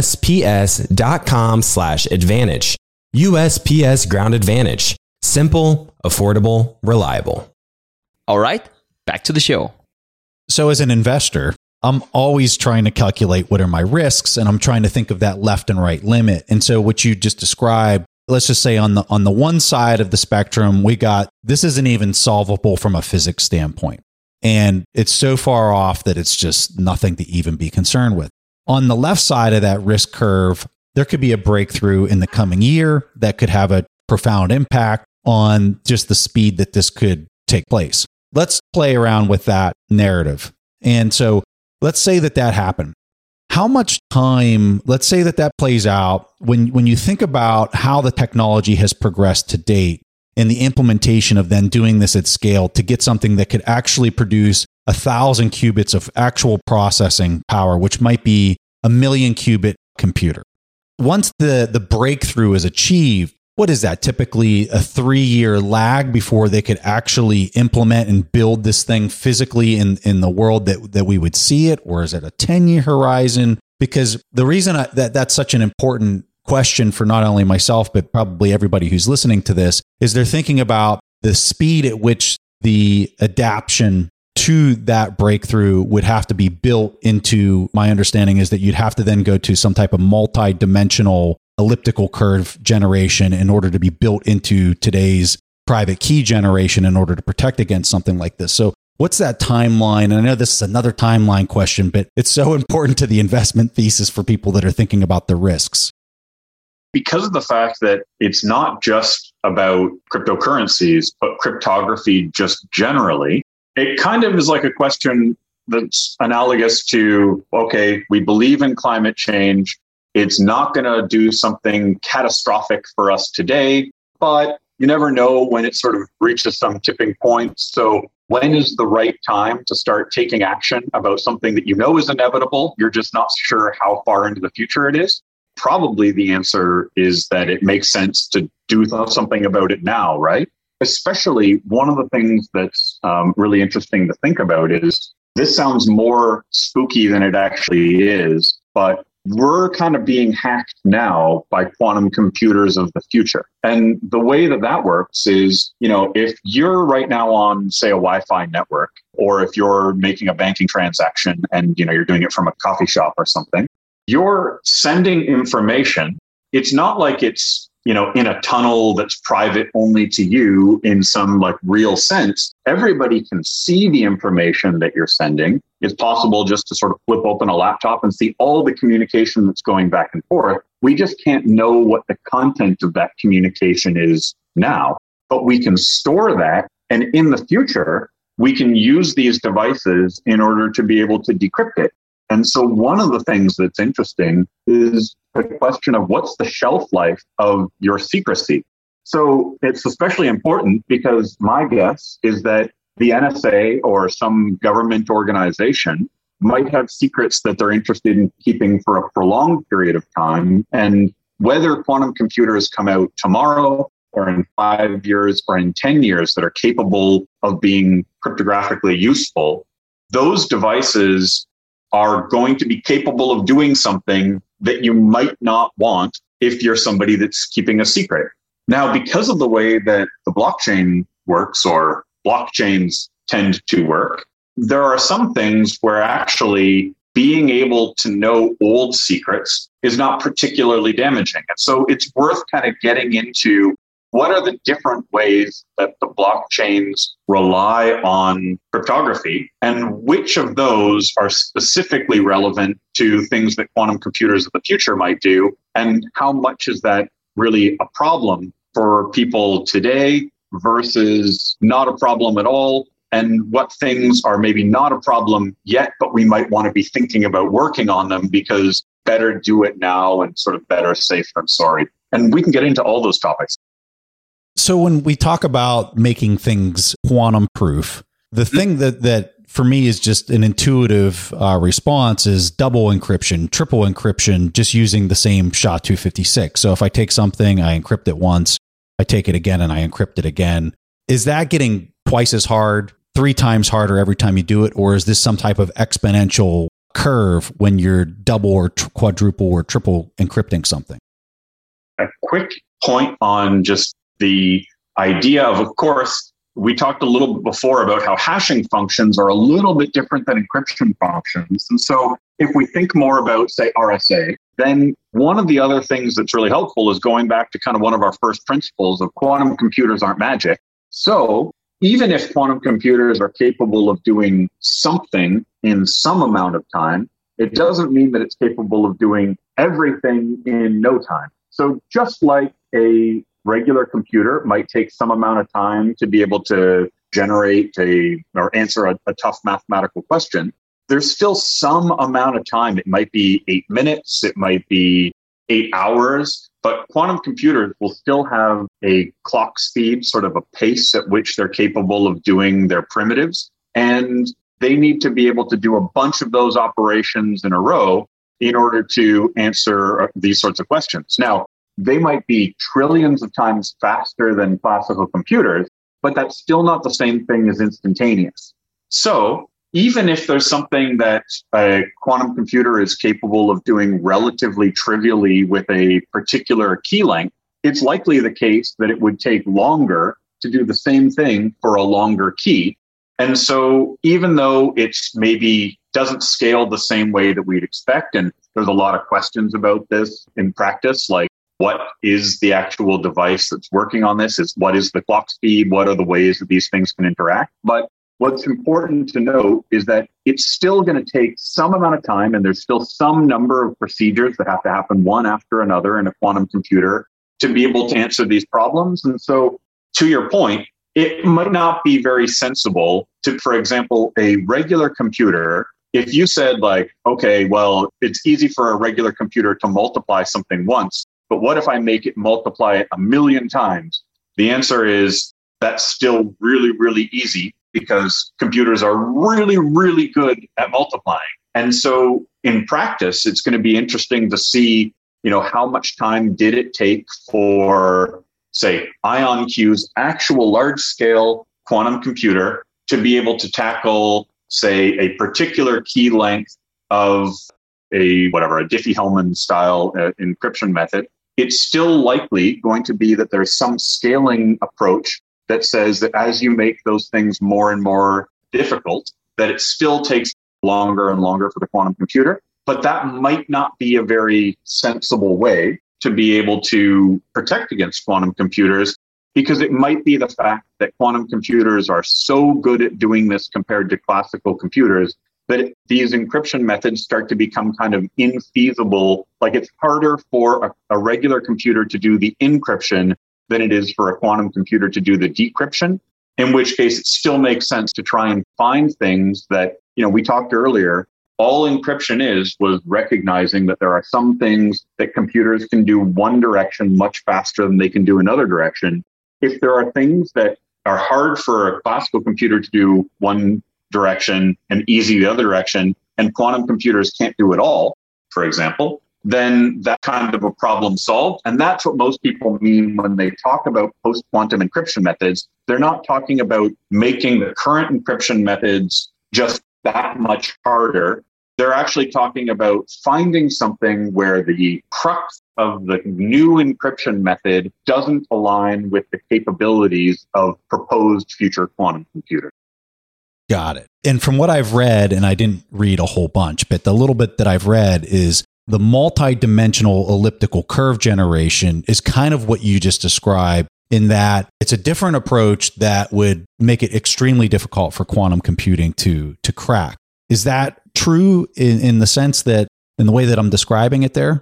USPS.com/advantage. USPS Ground Advantage. Simple, affordable, reliable. All right, back to the show. So as an investor, I'm always trying to calculate what are my risks, and I'm trying to think of that left and right limit. And so what you just described, let's just say on the one side of the spectrum, we got this isn't even solvable from a physics standpoint. And it's so far off that it's just nothing to even be concerned with. On the left side of that risk curve, there could be a breakthrough in the coming year that could have a profound impact on just the speed that this could take place. Let's play around with that narrative. And so let's say that happened. How much time, let's say that plays out, when you think about how the technology has progressed to date and the implementation of then doing this at scale to get something that could actually produce 1,000 qubits of actual processing power, which might be a 1,000,000 qubit computer. Once the breakthrough is achieved, what is that? Typically a 3-year lag before they could actually implement and build this thing physically in the world that we would see it? Or is it a 10-year horizon? Because the reason that's such an important question for not only myself, but probably everybody who's listening to this, is they're thinking about the speed at which the adaptation to that breakthrough would have to be built into. My understanding is that you'd have to then go to some type of multi-dimensional elliptical curve generation in order to be built into today's private key generation in order to protect against something like this. So what's that timeline? And I know this is another timeline question, but it's so important to the investment thesis for people that are thinking about the risks. Because of the fact that it's not just about cryptocurrencies, but cryptography just generally, it kind of is like a question that's analogous to, okay, we believe in climate change. It's not going to do something catastrophic for us today, but you never know when it sort of reaches some tipping point. So when is the right time to start taking action about something that you know is inevitable? You're just not sure how far into the future it is. Probably the answer is that it makes sense to do something about it now, right? Especially one of the things that's really interesting to think about is this sounds more spooky than it actually is, but we're kind of being hacked now by quantum computers of the future. And the way that works is, if you're right now on, say, a Wi-Fi network, or if you're making a banking transaction and, you're doing it from a coffee shop or something, you're sending information. It's not like it's, in a tunnel that's private only to you in some real sense. Everybody can see the information that you're sending. It's possible just to sort of flip open a laptop and see all the communication that's going back and forth. We just can't know what the content of that communication is now, but we can store that. And in the future, we can use these devices in order to be able to decrypt it. And so one of the things that's interesting is the question of what's the shelf life of your secrecy. So it's especially important because my guess is that the NSA or some government organization might have secrets that they're interested in keeping for a prolonged period of time. And whether quantum computers come out tomorrow or in 5 years or in 10 years that are capable of being cryptographically useful, those devices are going to be capable of doing something that you might not want if you're somebody that's keeping a secret. Now, because of the way that the blockchain works, or blockchains tend to work, there are some things where actually being able to know old secrets is not particularly damaging. And so it's worth kind of getting into what are the different ways that the blockchains rely on cryptography, and which of those are specifically relevant to things that quantum computers of the future might do, and how much is that really a problem for people today versus not a problem at all, and what things are maybe not a problem yet, but we might want to be thinking about working on them because better do it now and sort of better safe than sorry. And we can get into all those topics. So when we talk about making things quantum proof, the thing that for me is just an intuitive response is double encryption, triple encryption, just using the same SHA-256. So if I take something, I encrypt it once, I take it again and I encrypt it again. Is that getting twice as hard, 3 times harder every time you do it? Or is this some type of exponential curve when you're double or quadruple or triple encrypting something? A quick point on just the idea of course, we talked a little bit before about how hashing functions are a little bit different than encryption functions. And so if we think more about, say, RSA, then one of the other things that's really helpful is going back to kind of one of our first principles of quantum computers aren't magic. So even if quantum computers are capable of doing something in some amount of time, it doesn't mean that it's capable of doing everything in no time. So just like a regular computer might take some amount of time to be able to generate or answer a tough mathematical question, there's still some amount of time. It might be 8 minutes, it might be 8 hours, but quantum computers will still have a clock speed, sort of a pace at which they're capable of doing their primitives. And they need to be able to do a bunch of those operations in a row in order to answer these sorts of questions. Now, they might be trillions of times faster than classical computers, but that's still not the same thing as instantaneous. So even if there's something that a quantum computer is capable of doing relatively trivially with a particular key length, it's likely the case that it would take longer to do the same thing for a longer key. And so even though it's maybe doesn't scale the same way that we'd expect, and there's a lot of questions about this in practice, like what is the actual device that's working on this? What is the clock speed? What are the ways that these things can interact? But what's important to note is that it's still going to take some amount of time, and there's still some number of procedures that have to happen one after another in a quantum computer to be able to answer these problems. And so to your point, it might not be very sensible to, for example, a regular computer, if you said like, okay, well, it's easy for a regular computer to multiply something once, but what if I make it multiply it 1,000,000 times? The answer is that's still really, really easy because computers are really, really good at multiplying. And so in practice, it's going to be interesting to see, how much time did it take for, say, IonQ's actual large-scale quantum computer to be able to tackle, say, a particular key length of a Diffie-Hellman style encryption method. It's still likely going to be that there's some scaling approach that says that as you make those things more and more difficult, that it still takes longer and longer for the quantum computer. But that might not be a very sensible way to be able to protect against quantum computers, because it might be the fact that quantum computers are so good at doing this compared to classical computers that these encryption methods start to become kind of infeasible. Like it's harder for a regular computer to do the encryption than it is for a quantum computer to do the decryption, in which case it still makes sense to try and find things that, we talked earlier, all encryption was recognizing that there are some things that computers can do one direction much faster than they can do another direction. If there are things that are hard for a classical computer to do one direction and easy the other direction, and quantum computers can't do it all, for example, then that kind of a problem solved. And that's what most people mean when they talk about post-quantum encryption methods. They're not talking about making the current encryption methods just that much harder. They're actually talking about finding something where the crux of the new encryption method doesn't align with the capabilities of proposed future quantum computers. Got it. And from what I've read, and I didn't read a whole bunch, but the little bit that I've read is the multi-dimensional elliptical curve generation is kind of what you just described, in that it's a different approach that would make it extremely difficult for quantum computing to crack. Is that true in the sense that, in the way that I'm describing it there?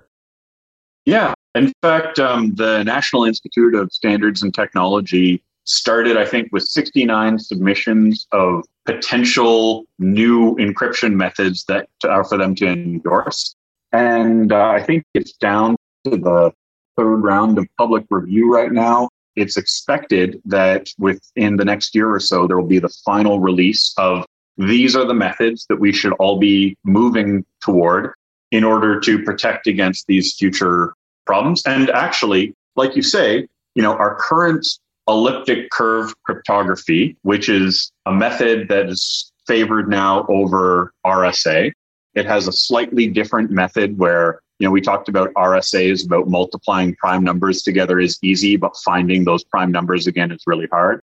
Yeah. In fact, the National Institute of Standards and Technology started, I think, with 69 submissions of potential new encryption methods that are for them to endorse. And I think it's down to the third round of public review right now. It's expected that within the next year or so, there will be the final release of these are the methods that we should all be moving toward in order to protect against these future problems. And actually, like you say, our current elliptic curve cryptography, which is a method that is favored now over RSA. It has a slightly different method where, we talked about RSAs, about multiplying prime numbers together is easy, but finding those prime numbers again is really hard.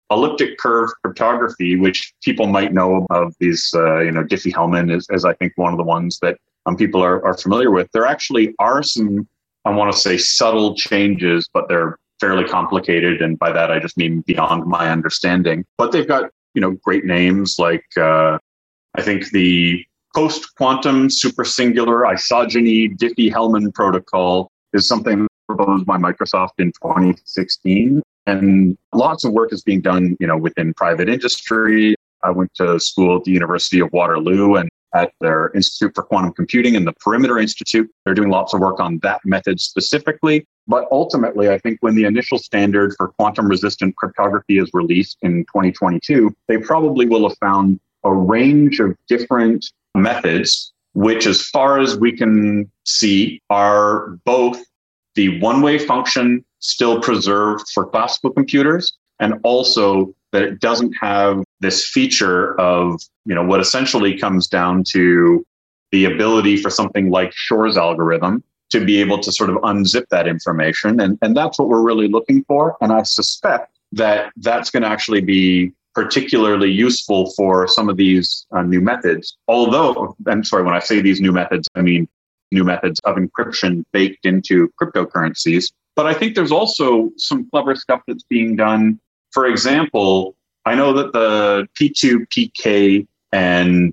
elliptic curve cryptography, which people might know of these, Diffie-Hellman is I think one of the ones that people are familiar with. There actually are some, I want to say, subtle changes, but they're fairly complicated. And by that, I just mean beyond my understanding. But they've got, great names like, I think the post-quantum supersingular isogeny Diffie-Hellman protocol is something proposed by Microsoft in 2016. And lots of work is being done, within private industry. I went to school at the University of Waterloo, and at their Institute for Quantum Computing and the Perimeter Institute, they're doing lots of work on that method specifically. But ultimately, I think when the initial standard for quantum-resistant cryptography is released in 2022, they probably will have found a range of different methods, which, as far as we can see, are both the one-way function still preserved for classical computers, and also that it doesn't have this feature of, what essentially comes down to the ability for something like Shor's algorithm to be able to sort of unzip that information. And that's what we're really looking for. And I suspect that that's going to actually be particularly useful for some of these new methods. Although, I'm sorry, when I say these new methods, I mean new methods of encryption baked into cryptocurrencies. But I think there's also some clever stuff that's being done. For example, I know that the P2PK and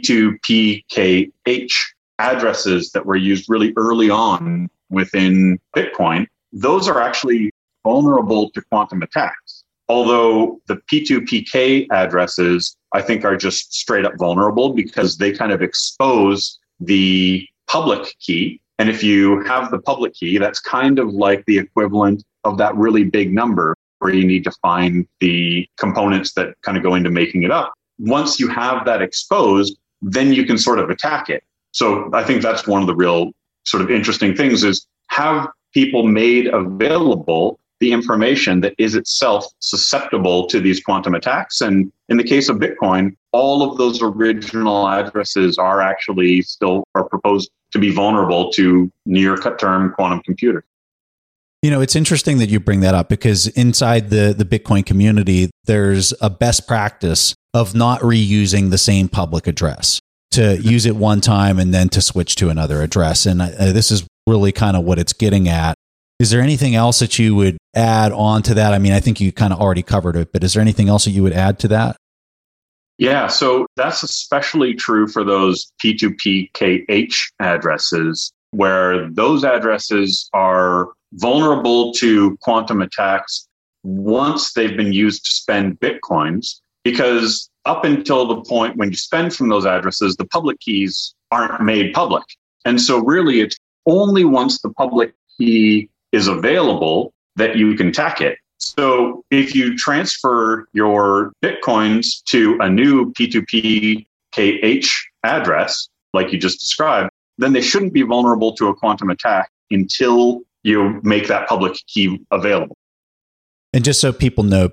P2PKH addresses that were used really early on within Bitcoin, those are actually vulnerable to quantum attacks. Although the P2PK addresses, I think, are just straight up vulnerable because they kind of expose the public key. And if you have the public key, that's kind of like the equivalent of that really big number where you need to find the components that kind of go into making it up. Once you have that exposed, then you can sort of attack it. So I think that's one of the real sort of interesting things is have people made available the information that is itself susceptible to these quantum attacks. And in the case of Bitcoin, all of those original addresses are actually still are proposed to be vulnerable to near-term quantum computers. It's interesting that you bring that up because inside the Bitcoin community, there's a best practice of not reusing the same public address, to use it one time and then to switch to another address. And this is really kind of what it's getting at. Is there anything else that you would add on to that? I mean, I think you kind of already covered it, but is there anything else that you would add to that? Yeah, so that's especially true for those P2PKH addresses, where those addresses are vulnerable to quantum attacks once they've been used to spend Bitcoins, because up until the point when you spend from those addresses, the public keys aren't made public. And so really, it's only once the public key is available that you can attack it. So if you transfer your Bitcoins to a new P2PKH address, like you just described, then they shouldn't be vulnerable to a quantum attack until you make that public key available. And just so people know,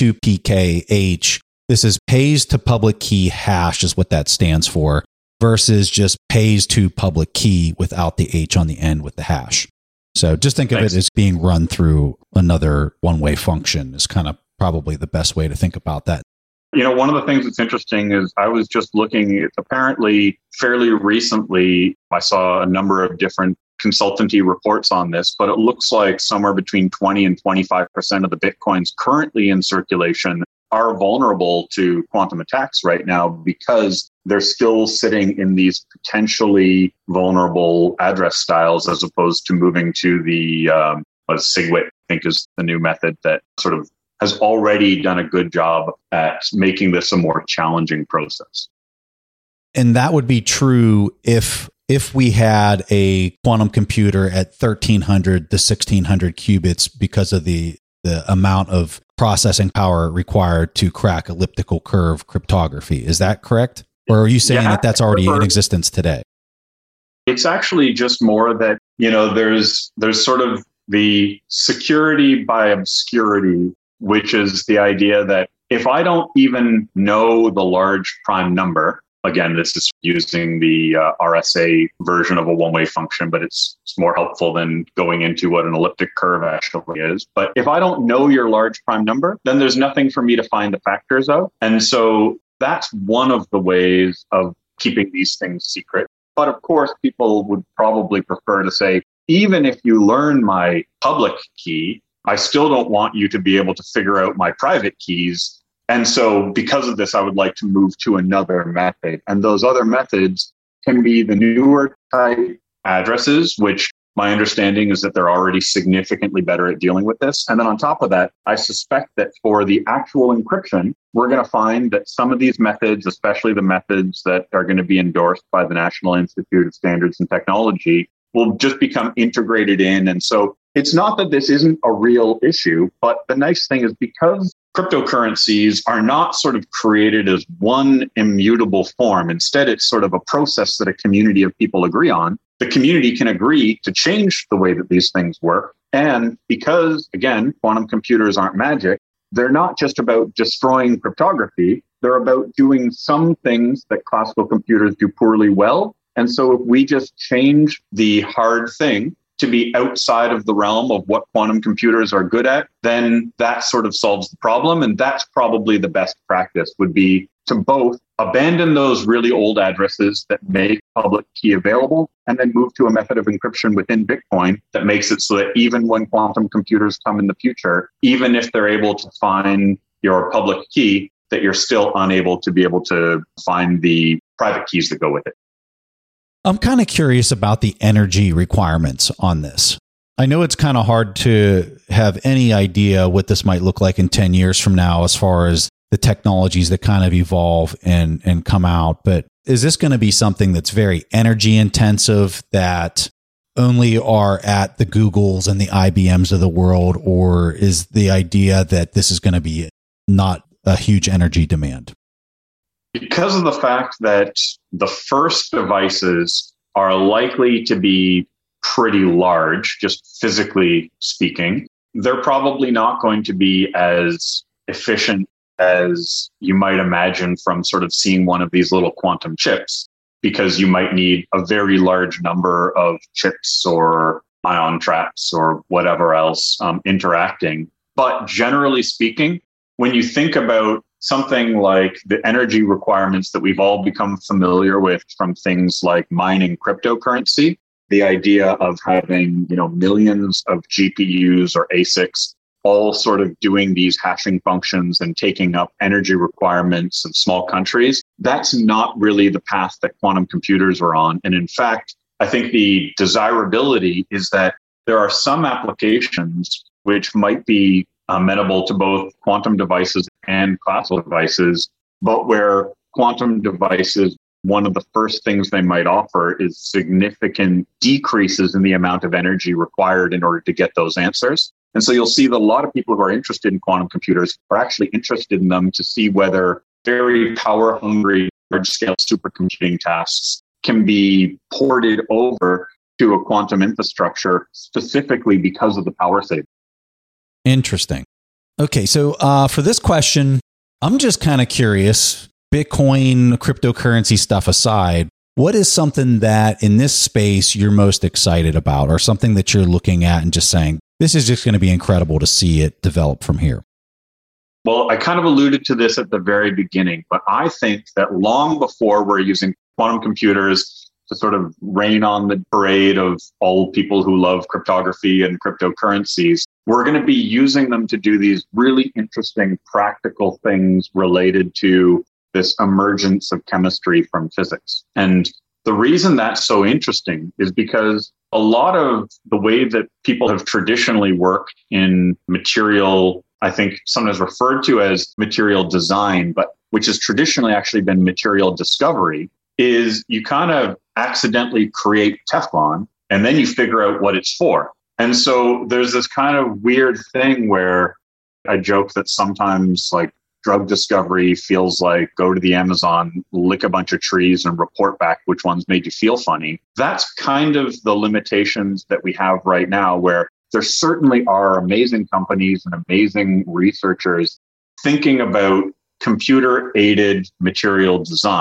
P2PKH, this is pays to public key hash is what that stands for, versus just pays to public key without the H on the end with the hash. So just think of it as being run through another one-way function is kind of probably the best way to think about that. One of the things that's interesting is I was just looking, apparently fairly recently, I saw a number of different consultancy reports on this, but it looks like somewhere between 20 and 25% of the Bitcoins currently in circulation are vulnerable to quantum attacks right now because they're still sitting in these potentially vulnerable address styles as opposed to moving to the SigWit, I think is the new method that sort of has already done a good job at making this a more challenging process. And that would be true if we had a quantum computer at 1300 to 1600 qubits because of the amount of processing power required to crack elliptical curve cryptography. Is that correct? Or are you saying that that's already in existence today? It's actually just more that, there's sort of the security by obscurity, which is the idea that if I don't even know the large prime number, Again, this is using the RSA version of a one-way function, but it's more helpful than going into what an elliptic curve actually is. But if I don't know your large prime number, then there's nothing for me to find the factors of. And so that's one of the ways of keeping these things secret. But of course, people would probably prefer to say, even if you learn my public key, I still don't want you to be able to figure out my private keys. And so because of this, I would like to move to another method. And those other methods can be the newer type addresses, which my understanding is that they're already significantly better at dealing with this. And then on top of that, I suspect that for the actual encryption, we're going to find that some of these methods, especially the methods that are going to be endorsed by the National Institute of Standards and Technology, will just become integrated in. And so it's not that this isn't a real issue, but the nice thing is because cryptocurrencies are not sort of created as one immutable form. Instead, it's sort of a process that a community of people agree on. The community can agree to change the way that these things work. And because, again, quantum computers aren't magic, they're not just about destroying cryptography. They're about doing some things that classical computers do poorly well. And so if we just change the hard thing to be outside of the realm of what quantum computers are good at, then that sort of solves the problem. And that's probably the best practice, would be to both abandon those really old addresses that make public key available and then move to a method of encryption within Bitcoin that makes it so that even when quantum computers come in the future, even if they're able to find your public key, that you're still unable to be able to find the private keys that go with it. I'm kind of curious about the energy requirements on this. I know it's kind of hard to have any idea what this might look like in 10 years from now as far as the technologies that kind of evolve and come out. But is this going to be something that's very energy intensive that only are at the Googles and the IBMs of the world? Or is the idea that this is going to be not a huge energy demand? Because of the fact that the first devices are likely to be pretty large, just physically speaking, they're probably not going to be as efficient as you might imagine from sort of seeing one of these little quantum chips, because you might need a very large number of chips or ion traps or whatever else interacting. But generally speaking, when you think about something like the energy requirements that we've all become familiar with from things like mining cryptocurrency, the idea of having, millions of GPUs or ASICs all sort of doing these hashing functions and taking up energy requirements of small countries, that's not really the path that quantum computers are on. And in fact, I think the desirability is that there are some applications which might be amenable to both quantum devices and classical devices, but where quantum devices, one of the first things they might offer is significant decreases in the amount of energy required in order to get those answers. And so you'll see that a lot of people who are interested in quantum computers are actually interested in them to see whether very power-hungry, large-scale supercomputing tasks can be ported over to a quantum infrastructure specifically because of the power savings. Interesting. Okay, so for this question, I'm just kind of curious, Bitcoin, cryptocurrency stuff aside, what is something that in this space you're most excited about, or something that you're looking at and just saying, this is just going to be incredible to see it develop from here? Well, I kind of alluded to this at the very beginning, but I think that long before we're using quantum computers to sort of rain on the parade of all people who love cryptography and cryptocurrencies, we're going to be using them to do these really interesting practical things related to this emergence of chemistry from physics. And the reason that's so interesting is because a lot of the way that people have traditionally worked in material, I think sometimes referred to as material design, but which has traditionally actually been material discovery, is you kind of accidentally create Teflon and then you figure out what it's for. And so there's this kind of weird thing where I joke that sometimes like drug discovery feels like go to the Amazon, lick a bunch of trees and report back which ones made you feel funny. That's kind of the limitations that we have right now, where there certainly are amazing companies and amazing researchers thinking about computer-aided material design.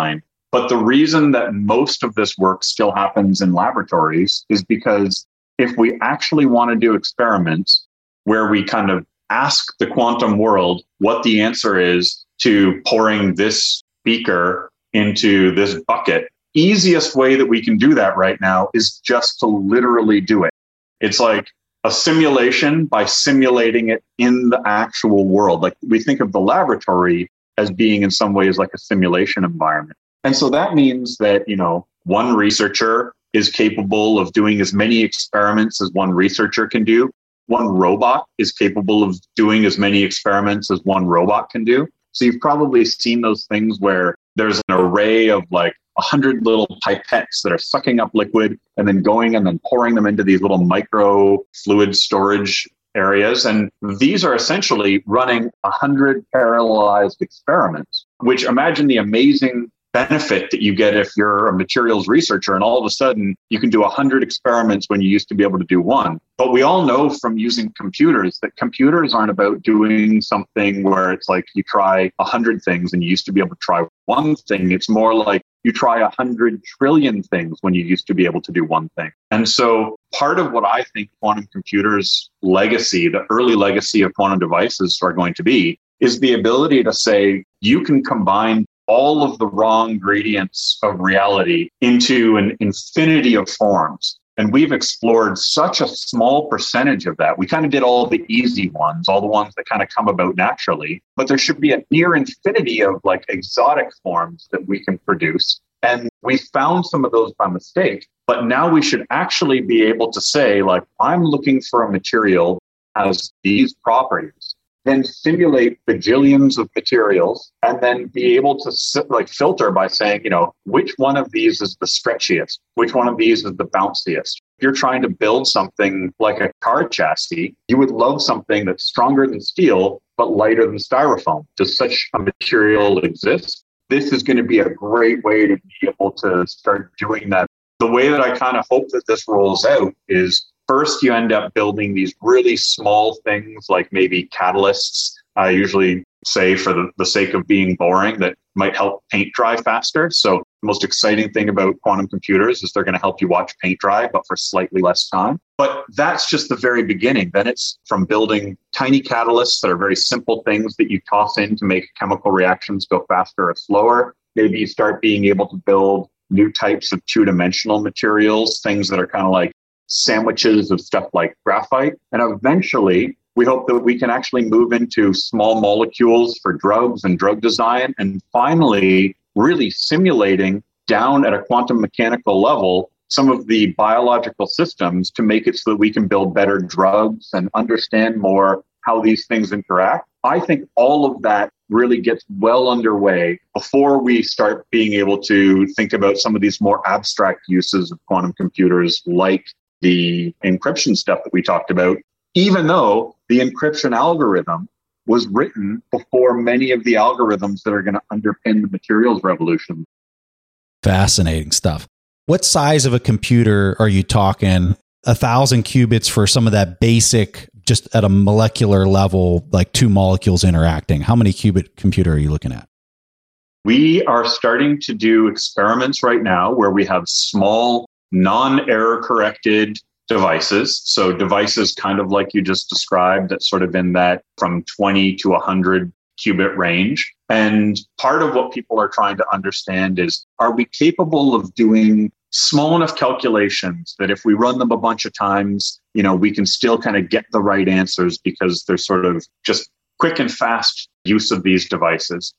But the reason that most of this work still happens in laboratories is because if we actually want to do experiments where we kind of ask the quantum world what the answer is to pouring this beaker into this bucket, easiest way that we can do that right now is just to literally do it. It's like a simulation by simulating it in the actual world. Like we think of the laboratory as being in some ways like a simulation environment. And so that means that, one researcher is capable of doing as many experiments as one researcher can do. One robot is capable of doing as many experiments as one robot can do. So you've probably seen those things where there's an array of like 100 little pipettes that are sucking up liquid and then going and then pouring them into these little micro fluid storage areas. And these are essentially running 100 parallelized experiments, which imagine the amazing benefit that you get if you're a materials researcher and all of a sudden you can do 100 experiments when you used to be able to do one. But we all know from using computers that computers aren't about doing something where it's like you try 100 things and you used to be able to try one thing. It's more like you try 100 trillion things when you used to be able to do one thing. And so part of what I think quantum computers' legacy, the early legacy of quantum devices are going to be, is the ability to say you can combine all of the raw ingredients of reality into an infinity of forms. And we've explored such a small percentage of that. We kind of did all the easy ones, all the ones that kind of come about naturally, but there should be a near infinity of like exotic forms that we can produce. And we found some of those by mistake, but now we should actually be able to say, like, I'm looking for a material that has these properties. Then simulate bajillions of materials and then be able to filter by saying, which one of these is the stretchiest? Which one of these is the bounciest? If you're trying to build something like a car chassis, you would love something that's stronger than steel, but lighter than styrofoam. Does such a material exist? This is going to be a great way to be able to start doing that. The way that I kind of hope that this rolls out is first, you end up building these really small things like maybe catalysts. I usually say for the sake of being boring that might help paint dry faster. So the most exciting thing about quantum computers is they're going to help you watch paint dry, but for slightly less time. But that's just the very beginning. Then it's from building tiny catalysts that are very simple things that you toss in to make chemical reactions go faster or slower. Maybe you start being able to build new types of two-dimensional materials, things that are kind of like sandwiches of stuff like graphite. And eventually, we hope that we can actually move into small molecules for drugs and drug design. And finally, really simulating down at a quantum mechanical level some of the biological systems to make it so that we can build better drugs and understand more how these things interact. I think all of that really gets well underway before we start being able to think about some of these more abstract uses of quantum computers, like the encryption stuff that we talked about, even though the encryption algorithm was written before many of the algorithms that are going to underpin the materials revolution. Fascinating stuff. What size of a computer are you talking? 1,000 qubits for some of that basic, just at a molecular level, like two molecules interacting. How many qubit computer are you looking at? We are starting to do experiments right now where we have small, non-error corrected devices. So devices kind of like you just described, that's sort of in that from 20 to 100 qubit range. And part of what people are trying to understand is, are we capable of doing small enough calculations that if we run them a bunch of times, we can still kind of get the right answers because they're sort of just quick and fast use of these devices.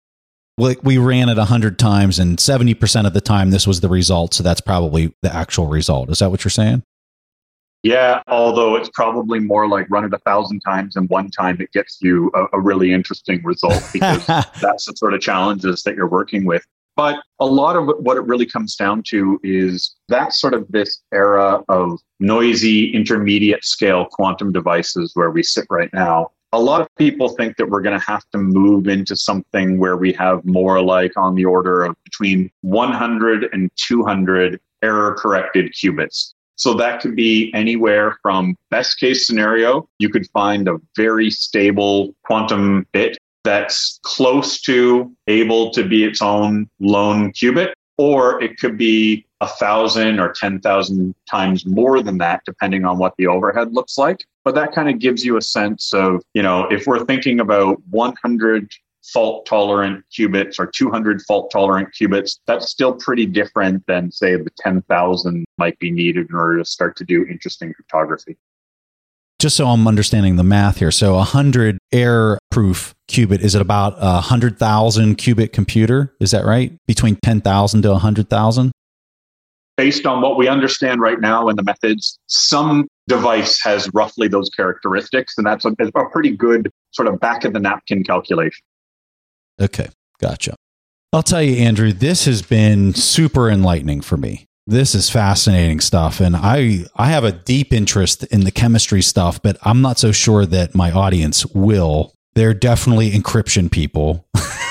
We ran it 100 times and 70% of the time this was the result. So that's probably the actual result. Is that what you're saying? Yeah, although it's probably more like run it 1,000 times and one time it gets you a really interesting result because that's the sort of challenges that you're working with. But a lot of what it really comes down to is that's sort of this era of noisy intermediate scale quantum devices where we sit right now. A lot of people think that we're going to have to move into something where we have more like on the order of between 100 and 200 error-corrected qubits. So that could be anywhere from best case scenario, you could find a very stable quantum bit that's close to able to be its own lone qubit, or it could be 1,000 or 10,000 times more than that, depending on what the overhead looks like. But that kind of gives you a sense of, if we're thinking about 100 fault-tolerant qubits or 200 fault-tolerant qubits, that's still pretty different than, say, the 10,000 might be needed in order to start to do interesting cryptography. Just so I'm understanding the math here. So 100 error-proof qubit, is it about 100,000 qubit computer? Is that right? Between 10,000 to 100,000? Based on what we understand right now in the methods, some device has roughly those characteristics, and that's a pretty good sort of back-of-the-napkin calculation. Okay, gotcha. I'll tell you, Andrew, this has been super enlightening for me. This is fascinating stuff, and I have a deep interest in the chemistry stuff, but I'm not so sure that my audience will. They're definitely encryption people.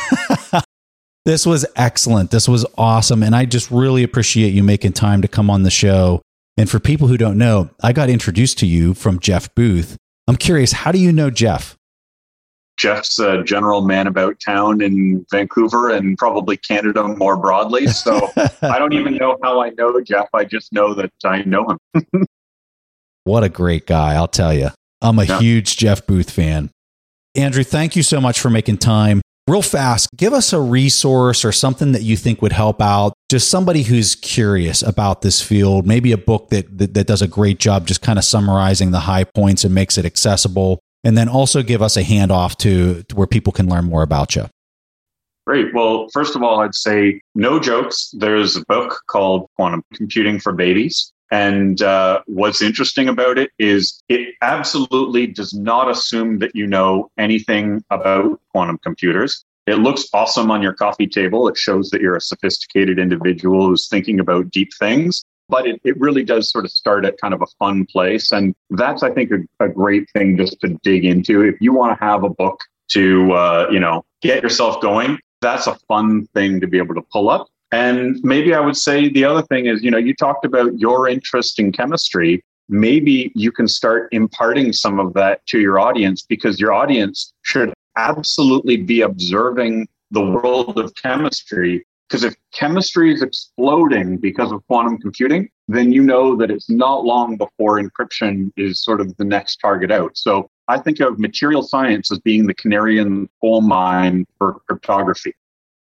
This was excellent. This was awesome, and I just really appreciate you making time to come on the show. And for people who don't know, I got introduced to you from Jeff Booth. I'm curious, how do you know Jeff? Jeff's a general man about town in Vancouver and probably Canada more broadly. So I don't even know how I know Jeff. I just know that I know him. What a great guy, I'll tell you. I'm a huge Jeff Booth fan. Andrew, thank you so much for making time. Real fast, give us a resource or something that you think would help out. Just somebody who's curious about this field, maybe a book that does a great job just kind of summarizing the high points and makes it accessible. And then also give us a handoff to where people can learn more about you. Great. Well, first of all, I'd say no jokes. There's a book called Quantum Computing for Babies. And what's interesting about it is it absolutely does not assume that you know anything about quantum computers. It looks awesome on your coffee table. It shows that you're a sophisticated individual who's thinking about deep things. But it really does sort of start at kind of a fun place. And that's, I think, a great thing just to dig into. If you want to have a book to, get yourself going, that's a fun thing to be able to pull up. And maybe I would say the other thing is, you talked about your interest in chemistry. Maybe you can start imparting some of that to your audience, because your audience should absolutely be observing the world of chemistry. Because if chemistry is exploding because of quantum computing, then you know that it's not long before encryption is sort of the next target out. So I think of material science as being the canary in the coal mine for cryptography.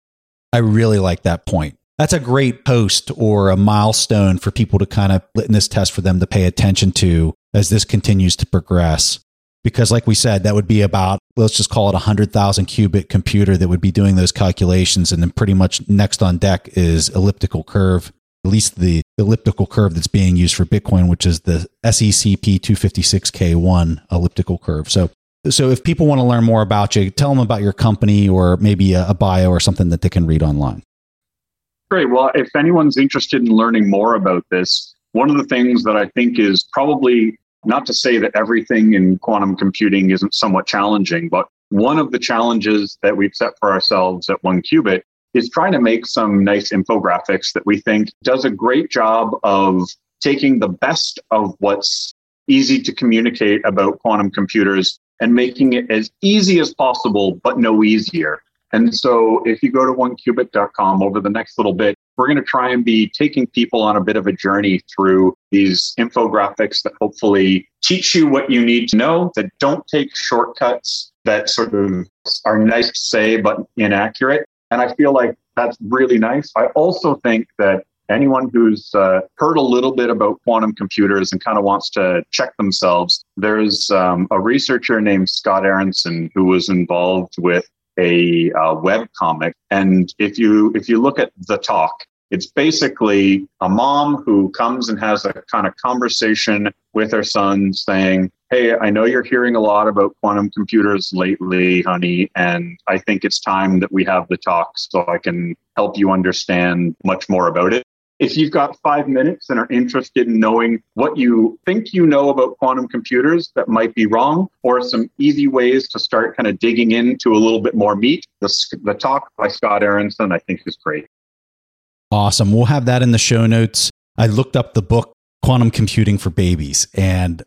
I really like that point. That's a great post or a milestone for people to kind of litmus test for them to pay attention to as this continues to progress. Because like we said, that would be about, let's just call it 100,000 qubit computer that would be doing those calculations. And then pretty much next on deck is elliptical curve, at least the elliptical curve that's being used for Bitcoin, which is the SECP 256K1 elliptical curve. So if people want to learn more about you, tell them about your company or maybe a bio or something that they can read online. Great. Well, if anyone's interested in learning more about this, one of the things that I think is probably, not to say that everything in quantum computing isn't somewhat challenging, but one of the challenges that we've set for ourselves at OneQubit is trying to make some nice infographics that we think does a great job of taking the best of what's easy to communicate about quantum computers and making it as easy as possible, but no easier. And so if you go to onequbit.com over the next little bit, we're going to try and be taking people on a bit of a journey through these infographics that hopefully teach you what you need to know, that don't take shortcuts, that sort of are nice to say, but inaccurate. And I feel like that's really nice. I also think that anyone who's heard a little bit about quantum computers and kind of wants to check themselves, there's a researcher named Scott Aronson who was involved with a web comic. And if you look at the talk, it's basically a mom who comes and has a kind of conversation with her son saying, hey, I know you're hearing a lot about quantum computers lately, honey, and I think it's time that we have the talk so I can help you understand much more about it. If you've got 5 minutes and are interested in knowing what you think you know about quantum computers that might be wrong, or some easy ways to start kind of digging into a little bit more meat, the talk by Scott Aronson, I think, is great. Awesome. We'll have that in the show notes. I looked up the book Quantum Computing for Babies, and I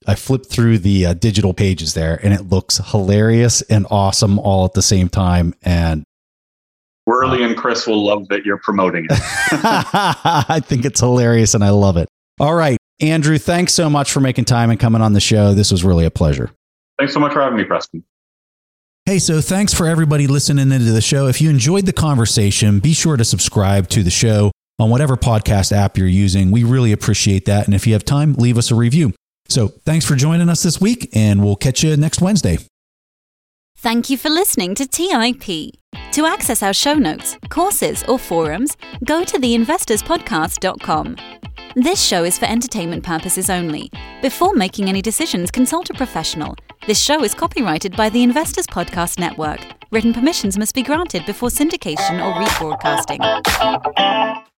I flipped through the digital pages there, and it looks hilarious and awesome all at the same time. And Worley and Chris will love that you're promoting it. I think it's hilarious, and I love it. All right, Andrew, thanks so much for making time and coming on the show. This was really a pleasure. Thanks so much for having me, Preston. Hey, so thanks for everybody listening into the show. If you enjoyed the conversation, be sure to subscribe to the show on whatever podcast app you're using. We really appreciate that. And if you have time, leave us a review. So thanks for joining us this week, and we'll catch you next Wednesday. Thank you for listening to TIP. To access our show notes, courses, or forums, go to theinvestorspodcast.com. This show is for entertainment purposes only. Before making any decisions, consult a professional. This show is copyrighted by the Investors Podcast Network. Written permissions must be granted before syndication or rebroadcasting.